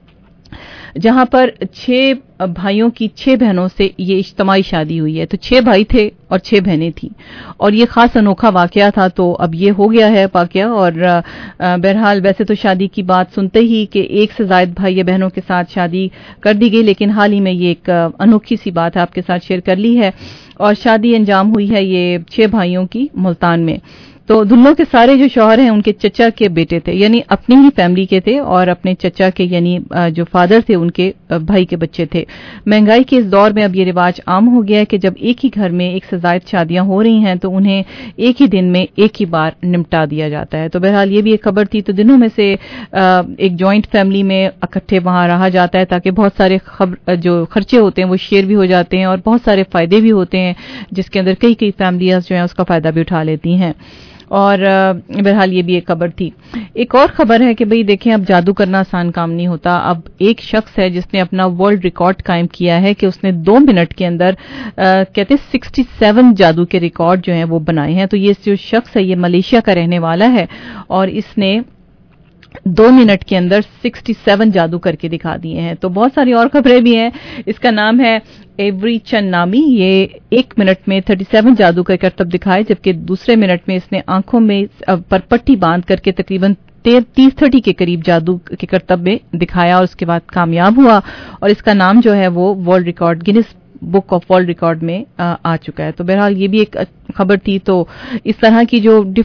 जहां पर 6 भाइयों की 6 बहनों से ये इज्तिमाई शादी हुई है। तो 6 भाई थे और 6 बहनें थी और ये खास अनोखा वाकया था। तो अब ये हो गया है वाकया। और बहरहाल वैसे तो शादी की बात सुनते ही कि 1 से ज्यादा भाई या बहनों के साथ शादी कर दी गई, लेकिन हाल ही में ये एक अनोखी सी बात है आपके साथ शेयर कर ली है। और शादी अंजाम हुई है ये 6 भाइयों की मुल्तान में। तो दुल्हों के सारे जो शौहर हैं उनके चचा के बेटे थे, यानी अपनी ही फैमिली के थे, और अपने चचा के यानी जो फादर थे उनके भाई के बच्चे थे। महंगाई के इस दौर में अब ये रिवाज आम हो गया है कि जब एक ही घर में 1 से ज्यादा शादियां हो रही हैं तो उन्हें एक ही दिन में एक ही बार निपटा दिया जाता है। तो बहरहाल ये भी एक खबर थी। तो दिनों में से एक जॉइंट फैमिली में इकट्ठे वहां रहा जाता है ताकि बहुत सारे जो खर्चे होते हैं वो शेयर भी हो जाते हैं और बहुत सारे फायदे भी होते हैं, जिसके अंदर कई कई फैमिलियां जो हैं उसका फायदा भी उठा लेती हैं। और बहरहाल ये भी एक खबर थी। एक और खबर है कि भाई देखें, अब जादू करना आसान काम नहीं होता। अब एक शख्स है जिसने अपना वर्ल्ड रिकॉर्ड कायम किया है कि उसने 2 मिनट के अंदर कहते 67 जादू के रिकॉर्ड जो हैं वो बनाए हैं। तो ये जो शख्स है ये मलेशिया का रहने वाला है और इसने 2 मिनट के अंदर 67 जादू करके दिखा दिए हैं। तो बहुत सारी और खबरें भी हैं। इसका नाम है एवरी चन्नामी। ये 1 मिनट में 37 जादू का करतब दिखाए, जबकि दूसरे मिनट में इसने आंखों में पर पट्टी बांध करके तकरीबन 30 के करीब जादू के करतब में दिखाया और उसके बाद कामयाब हुआ। और इसका नाम जो है वो world record, Guinness book of world record में आ चुका है। तो बहरहाल ये भी एक खबर थी। तो इस तरह की जो डिफरेंट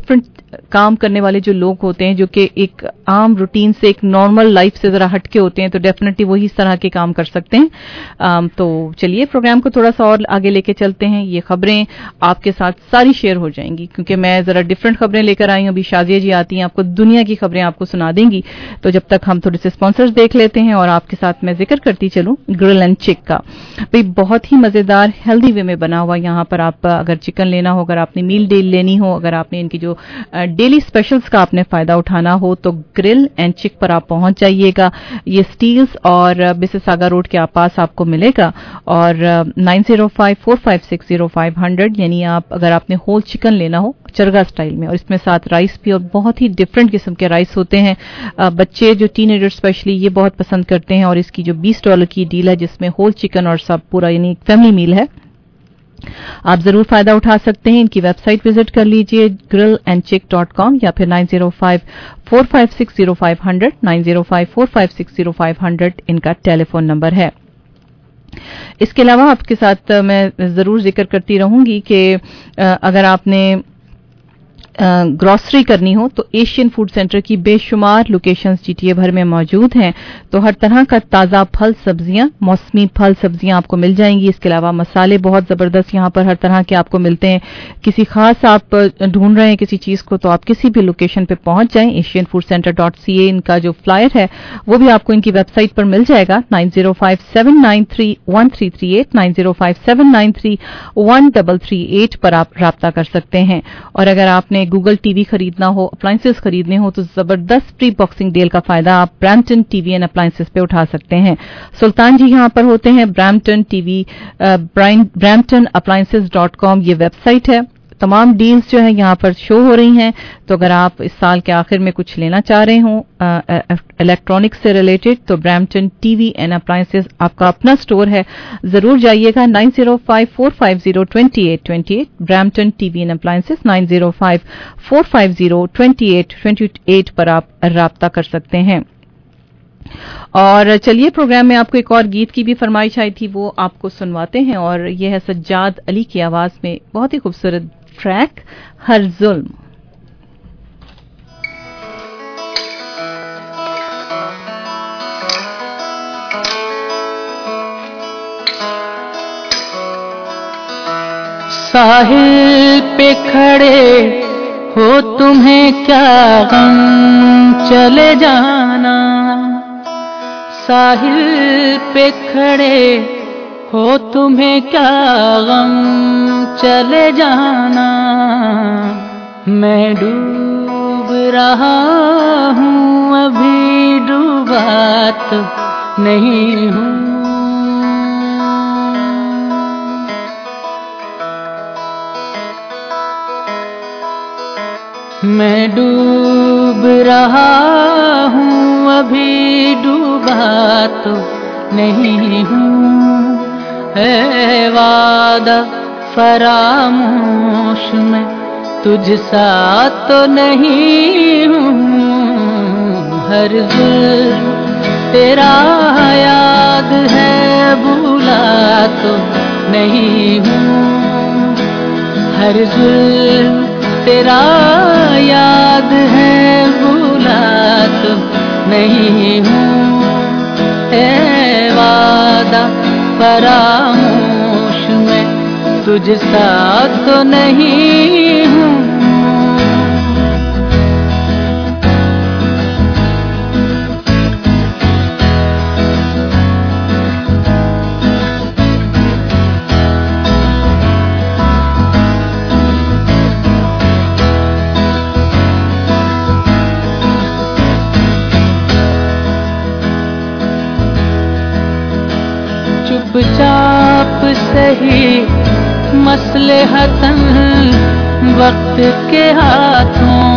काम करने वाले जो लोग होते हैं, जो कि एक आम रूटीन से, एक नॉर्मल लाइफ से जरा हटके होते हैं, तो डेफिनेटली वही इस तरह के काम कर सकते हैं। तो चलिए प्रोग्राम को थोड़ा सा और आगे लेके चलते हैं। ये खबरें आपके साथ सारी शेयर हो जाएंगी, क्योंकि मैं जरा डिफरेंट खबरें लेकर आई हूं। अभी शाजिया जी आती हैं, आपको दुनिया की खबरें आपको सुना देंगी। तो जब तक हम थोड़े से स्पॉन्सर्स देख लेते हैं और आपके साथ मैं जिक्र करती चलूं ग्रिल एंड चिक का। भाई बहुत ही मजेदार हेल्दी वे में बना हुआ यहाँ पर आप अगर चिकन लेना हो, अगर आपने मील डील लेनी हो, अगर आपने इनकी जो डेली स्पेशल्स का आपने फायदा उठाना हो, तो ग्रिल एंड चिक पर आप पहुंच जाइएगा। ये स्टील्स और मिसिसागा रोड के पास आपको मिलेगा। और 9054560500 यानी आप अगर आपने होल चिकन लेना हो चरगा स्टाइल में, और इसमें साथ राइस भी, और बहुत ही डिफरेंट किस्म के राइस होते हैं। बच्चे जो टीनेजर स्पेशली ये बहुत पसंद करते हैं। और इसकी जो $20 की डील है जिसमें होल चिकन और सब पूरा यानी फैमिली मील है, आप जरूर फायदा उठा सकते हैं। इनकी वेबसाइट विजिट कर लीजिए grillandchick.com या फिर 9054560500 9054560500 इनका टेलीफोन नंबर है। इसके अलावा आपके साथ मैं जरूर जिक्र करती रहूंगी कि अगर आपने ग्रोसरी करनी हो तो एशियन फूड सेंटर की बेशुमार लोकेशंस जीटीए भर में मौजूद हैं। तो हर तरह का ताज़ा फल सब्जियां, मौसमी फल सब्जियां आपको मिल जाएंगी। इसके अलावा मसाले बहुत ज़बरदस्त यहाँ पर हर तरह के आपको मिलते हैं। किसी खास आप ढूंढ रहे हैं किसी चीज़ को, तो आप किसी भी लोकेशन पे पहुंच जाएं। asianfoodcenter.ca इनका जो फ्लायर है वो भी आपको इनकी वेबसाइट पर मिल जाएगा। 9057931338 9057931338 पर आप राब्ता कर सकते हैं। और अगर आपने गूगल टीवी खरीदना हो, अप्लायंसेस खरीदने हो, तो जबरदस्त प्री बॉक्सिंग डील का फायदा आप ब्रैम्पटन टीवी एंड अप्लायंसेस पे उठा सकते हैं। सुल्तान जी यहाँ पर होते हैं। ब्रैम्पटन टीवी bramptonappliances.com ये वेबसाइट है। तमाम डील्स जो है यहाँ पर शो हो रही हैं। तो अगर आप इस साल के आखिर में कुछ लेना चाह रहे हो इलेक्ट्रॉनिक्स से रिलेटेड, तो ब्रैम्पटन टीवी एंड अप्लायंसेस आपका अपना स्टोर है, जरूर जाइएगा। 9054502828 ब्रैम्पटन टीवी एंड अप्लायंसेस 9054502828 पर आप राब्ता कर सकते हैं। और चलिए प्रोग्राम में आपको एक और गीत की भी फरमाइश आई थी, वो आपको सुनवाते हैं। और यह है सज्जाद अली की आवाज में बहुत ही खूबसूरत ट्रैक हर जुल्म।
साहिल पे खड़े हो तुम्हें क्या गम, चले जाना। साहिल पे खड़े हो तुम्हें क्या गम, चले जाना। मैं डूब रहा हूँ अभी डूबा तो नहीं हूँ। मैं डूब रहा हूँ अभी डूबा तो नहीं हूँ। है वादा फरामोश मैं तुझ सा तो नहीं हूँ। हर जुल्म तेरा याद है भूला तो नहीं हूँ। हर जुल्म तेरा याद है भूला तो नहीं हूँ। है वादा फरामोश मैं तुझ सा तो नहीं हूँ। चुपचाप सही मसलहतन वक्त के हाथों,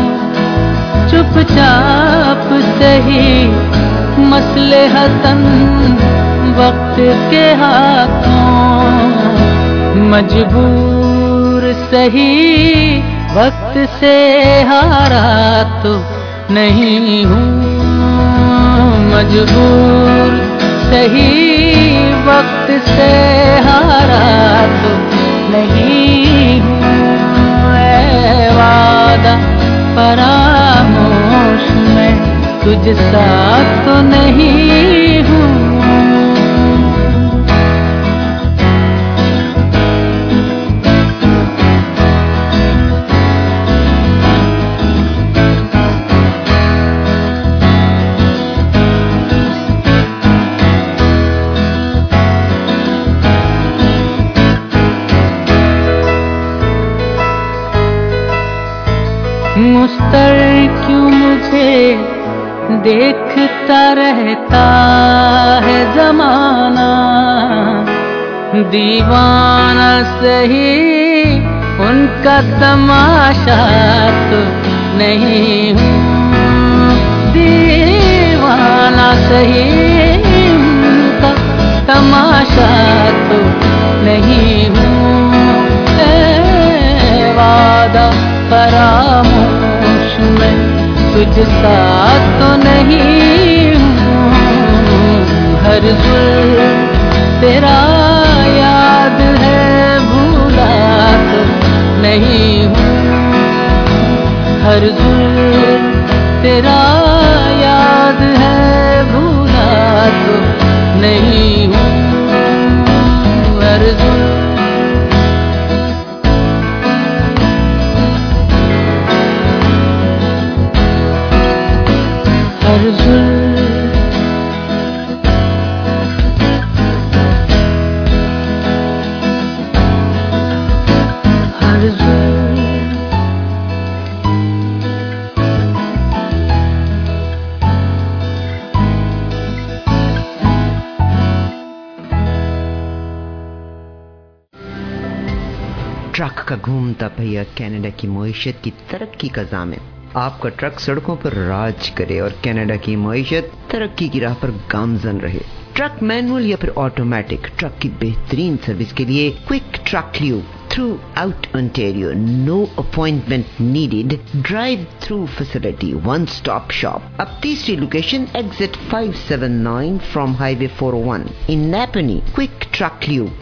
चुपचाप सही मसलहतन वक्त के हाथों। मजबूर सही वक्त से हारा तो नहीं हूँ। मजबूर सही वक्त से हारा तो नहीं हूँ। वादा तुझसा तो नहीं हूँ। मुस्तर क्यों मुझे देखता रहता है जमाना, दीवाना सही उनका तमाशा तो नहीं हूँ, दीवाना सही उनका तमाशा तो नहीं हूँ। वादा फरामोश मैं तुझसा तो नहीं हूँ, हर जुल्म तेरा याद है भूला तो नहीं हूँ, हर जुल्म तेरा याद है भूला तो नहीं हूँ, हर जुल्म
ट्रक का घूमता पहिया कनाडा की मईशत की तरक्की का ज़ामिन। आपका ट्रक सड़कों पर राज करे और कनाडा की मईशत तरक्की की राह पर गामजन रहे। ट्रक मैनुअल या फिर ऑटोमेटिक, ट्रक की बेहतरीन सर्विस के लिए quick truck lube throughout Ontario. No appointment needed. Drive-through facility. One-stop shop. अब तीसरी location exit 579 from Highway 401 in Napanee. Quick Truck Lube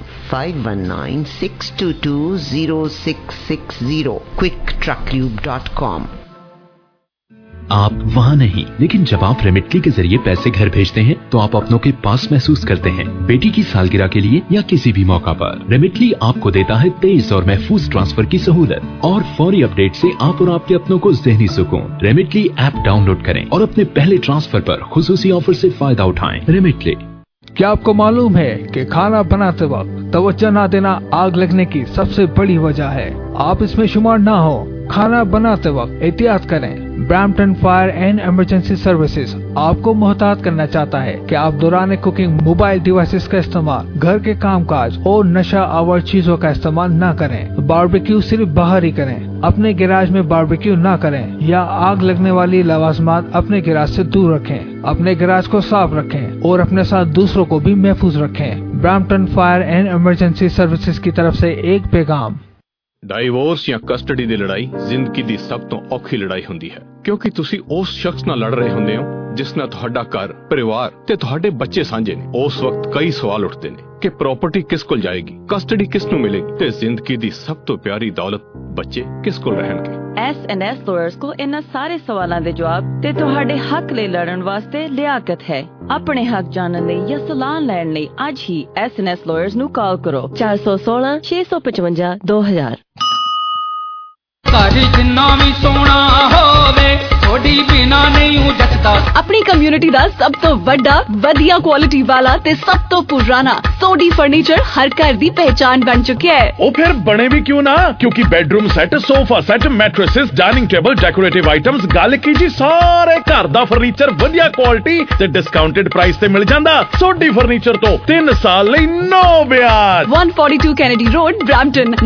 519-622-0660. quicktrucklube.com.
आप वहाँ नहीं, लेकिन जब आप रेमिटली के जरिए पैसे घर भेजते हैं तो आप अपनों के पास महसूस करते हैं। बेटी की सालगिरह के लिए या किसी भी मौका पर रेमिटली आपको देता है तेज और महफूज ट्रांसफर की सहूलत और फौरी अपडेट से आप और आपके अपनों को ज़हनी सुकून। रेमिटली ऐप डाउनलोड करें और अपने पहले ट्रांसफर पर खुसूसी ऑफर से फायदा उठाएं। रेमिटली।
क्या आपको मालूम है कि खाना बनाते वक्त तवज्जो न देना आग लगने की सबसे बड़ी वजह है? आप इसमें शुमार ना हो। खाना बनाते वक्त एहतियात करें। Brampton fire and emergency services आपको मोहतात करना चाहता है कि आप दौरान कुकिंग मोबाइल डिवाइसेस का इस्तेमाल, घर के कामकाज और नशा आवर चीजों का इस्तेमाल न करें। बारबेक्यू सिर्फ बाहर ही करें। अपने गैराज में बारबेक्यू न करें या आग लगने वाली लवाजमात अपने गैराज से दूर रखें। अपने गैराज को साफ रखें और अपने साथ दूसरों को भी महफूज रखें। Brampton fire and emergency services की तरफ से एक पैगाम।
ਡਾਈਵੋਰਸ ਜਾਂ ਕਸਟਡੀ ਦੀ ਲੜਾਈ ਜ਼ਿੰਦਗੀ ਦੀ ਸਭ ਤੋਂ ਔਖੀ ਲੜਾਈ ਹੁੰਦੀ ਹੈ, ਕਿਉਂਕਿ ਤੁਸੀਂ ਉਸ ਸ਼ਖਸ ਨਾਲ ਲੜ ਰਹੇ ਹੁੰਦੇ ਹੋ ਜਿਸ ਨਾਲ ਤੁਹਾਡਾ ਘਰ, ਪਰਿਵਾਰ ਤੇ ਤੁਹਾਡੇ ਬੱਚੇ ਸਾਂਝੇ ਨੇ। ਉਸ ਵਕਤ ਕਈ ਸਵਾਲ ਉੱਠਦੇ ਨੇ ਕਿ ਪ੍ਰਾਪਰਟੀ ਕਿਸ ਕੋਲ ਜਾਏਗੀ, ਕਸਟਡੀ ਕਿਸ ਨੂੰ ਮਿਲੇਗੀ ਤੇ ਜ਼ਿੰਦਗੀ ਦੀ ਸਭ ਤੋਂ ਪਿਆਰੀ ਦੌਲਤ ਬੱਚੇ ਕਿਸ ਕੋਲ ਰਹਿਣਗੇ।
S&S Lawyers को इन्हां सारे सवालों के जवाब ते तुहाडे हक ले लड़न वास्ते लियाकत है। अपने हक जानन लई या सलाह लैण लई अज ही S&S Lawyers नू कॉल करो 416 655 2000।
घर जिन्ना भी सोना होवे थोड़ी बिना नहीं जचदा।
अपनी कम्युनिटी दा सब तो वड्डा, वधिया क्वालिटी वाला ते सब तो पुराना सोडी फर्नीचर हर घर दी पहचान बन चुका है।
ओ फिर बने भी क्यों ना, क्योंकि bedroom set, sofa set, mattresses, dining table, decorative items, गल की जी सारे घर दा फर्नीचर वधिया क्वालिटी ते डिस्काउंटेड प्राइस ते मिल जांदा। सोडी फर्नीचर तो 3 साल लई नो ब्याज।
142 Kennedy Road, Brampton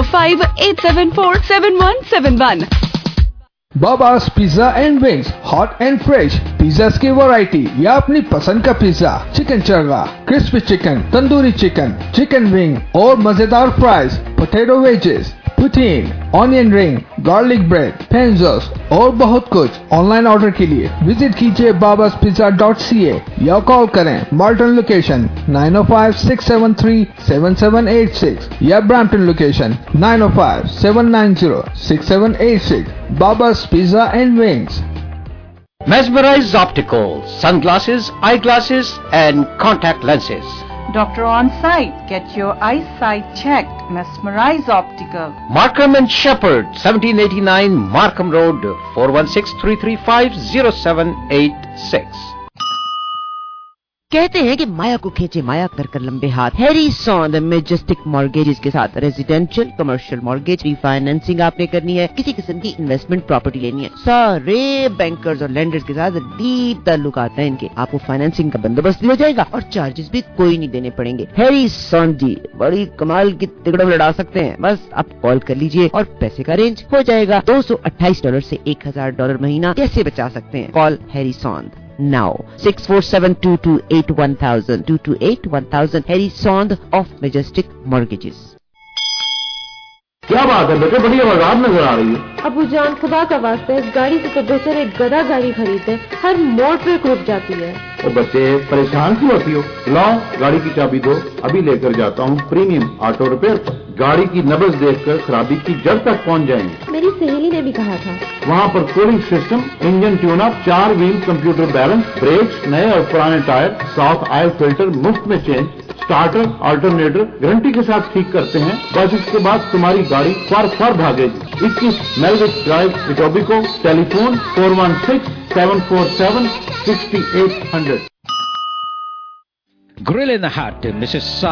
9058747171।
Baba's pizza and wings, hot and fresh pizza की वैरायटी या अपनी पसंद का pizza, chicken chargha, crispy chicken, tandoori chicken, chicken wing और मजेदार fries, potato wedges, poutine, onion ring, garlic bread, पेंजोस और बहुत कुछ। ऑनलाइन ऑर्डर के लिए विजिट कीजिए babaspizza.ca या कॉल करें मार्टन लोकेशन 905-673-7786 या Brampton location 905-790-6786। Baba's pizza and wings.
Mesmerize Optical, sunglasses, eyeglasses and contact lenses.
Doctor on site. Get your eyesight checked. Mesmerize Optical.
Markham and Shepherd, 1789 Markham Road, 416-335-0786.
कहते हैं कि माया को खींचे माया कर लंबे हाथ। हैरी सॉन्द मेजेस्टिक मॉर्गेजेस के साथ रेजिडेंशियल कमर्शियल मॉर्गेज रीफाइनेंसिंग आपने करनी है, किसी किस्म की इन्वेस्टमेंट प्रॉपर्टी लेनी है, सारे बैंकर्स और लैंडर्स के साथ डीप ताल्लुक आता है इनके। आपको फाइनेंसिंग का बंदोबस्त भी हो जाएगा और चार्जेस भी कोई नहीं देने पड़ेंगे। हैरी सॉन्द जी बड़ी कमाल की तिगड़म लड़ा सकते हैं। बस आप कॉल कर लीजिए और पैसे का अरेंज हो जाएगा। $228 से $1000 महीना कैसे बचा सकते हैं? Call Harry Saund now 647-228-1000 228-1000 Harry Sond of Majestic Mortgages।
क्या बात है बेटे, बड़ी आवाज़ नजर आ रही है।
अबू जान खुदा का वास्ता है, इस गाड़ी से तो बेहतर एक गधा गाड़ी खरीदे, हर मोड़ पे रुक जाती है।
ओ बच्चे परेशान क्यों होती हो? लाओ गाड़ी की चाबी दो, अभी लेकर जाता हूँ प्रीमियम ऑटो रिपेयर पर। गाड़ी की नब्ज देखकर खराबी की जड़ तक पहुँच जाएंगे।
मेरी सहेली ने भी कहा था।
वहाँ पर cooling system, engine tune up, 4 wheel computer balance, brakes नए और पुराने टायर, साउथ ऑयल फिल्टर मुफ्त में चेंज, स्टार्टर अल्टरनेटर गारंटी के साथ ठीक करते हैं। बस इसके बाद तुम्हारी गाड़ी फर भागेगी। 21 मेलविच drive, Etobicoke. Telephone 416-747-6800।
Grill in the Hut, Mrs.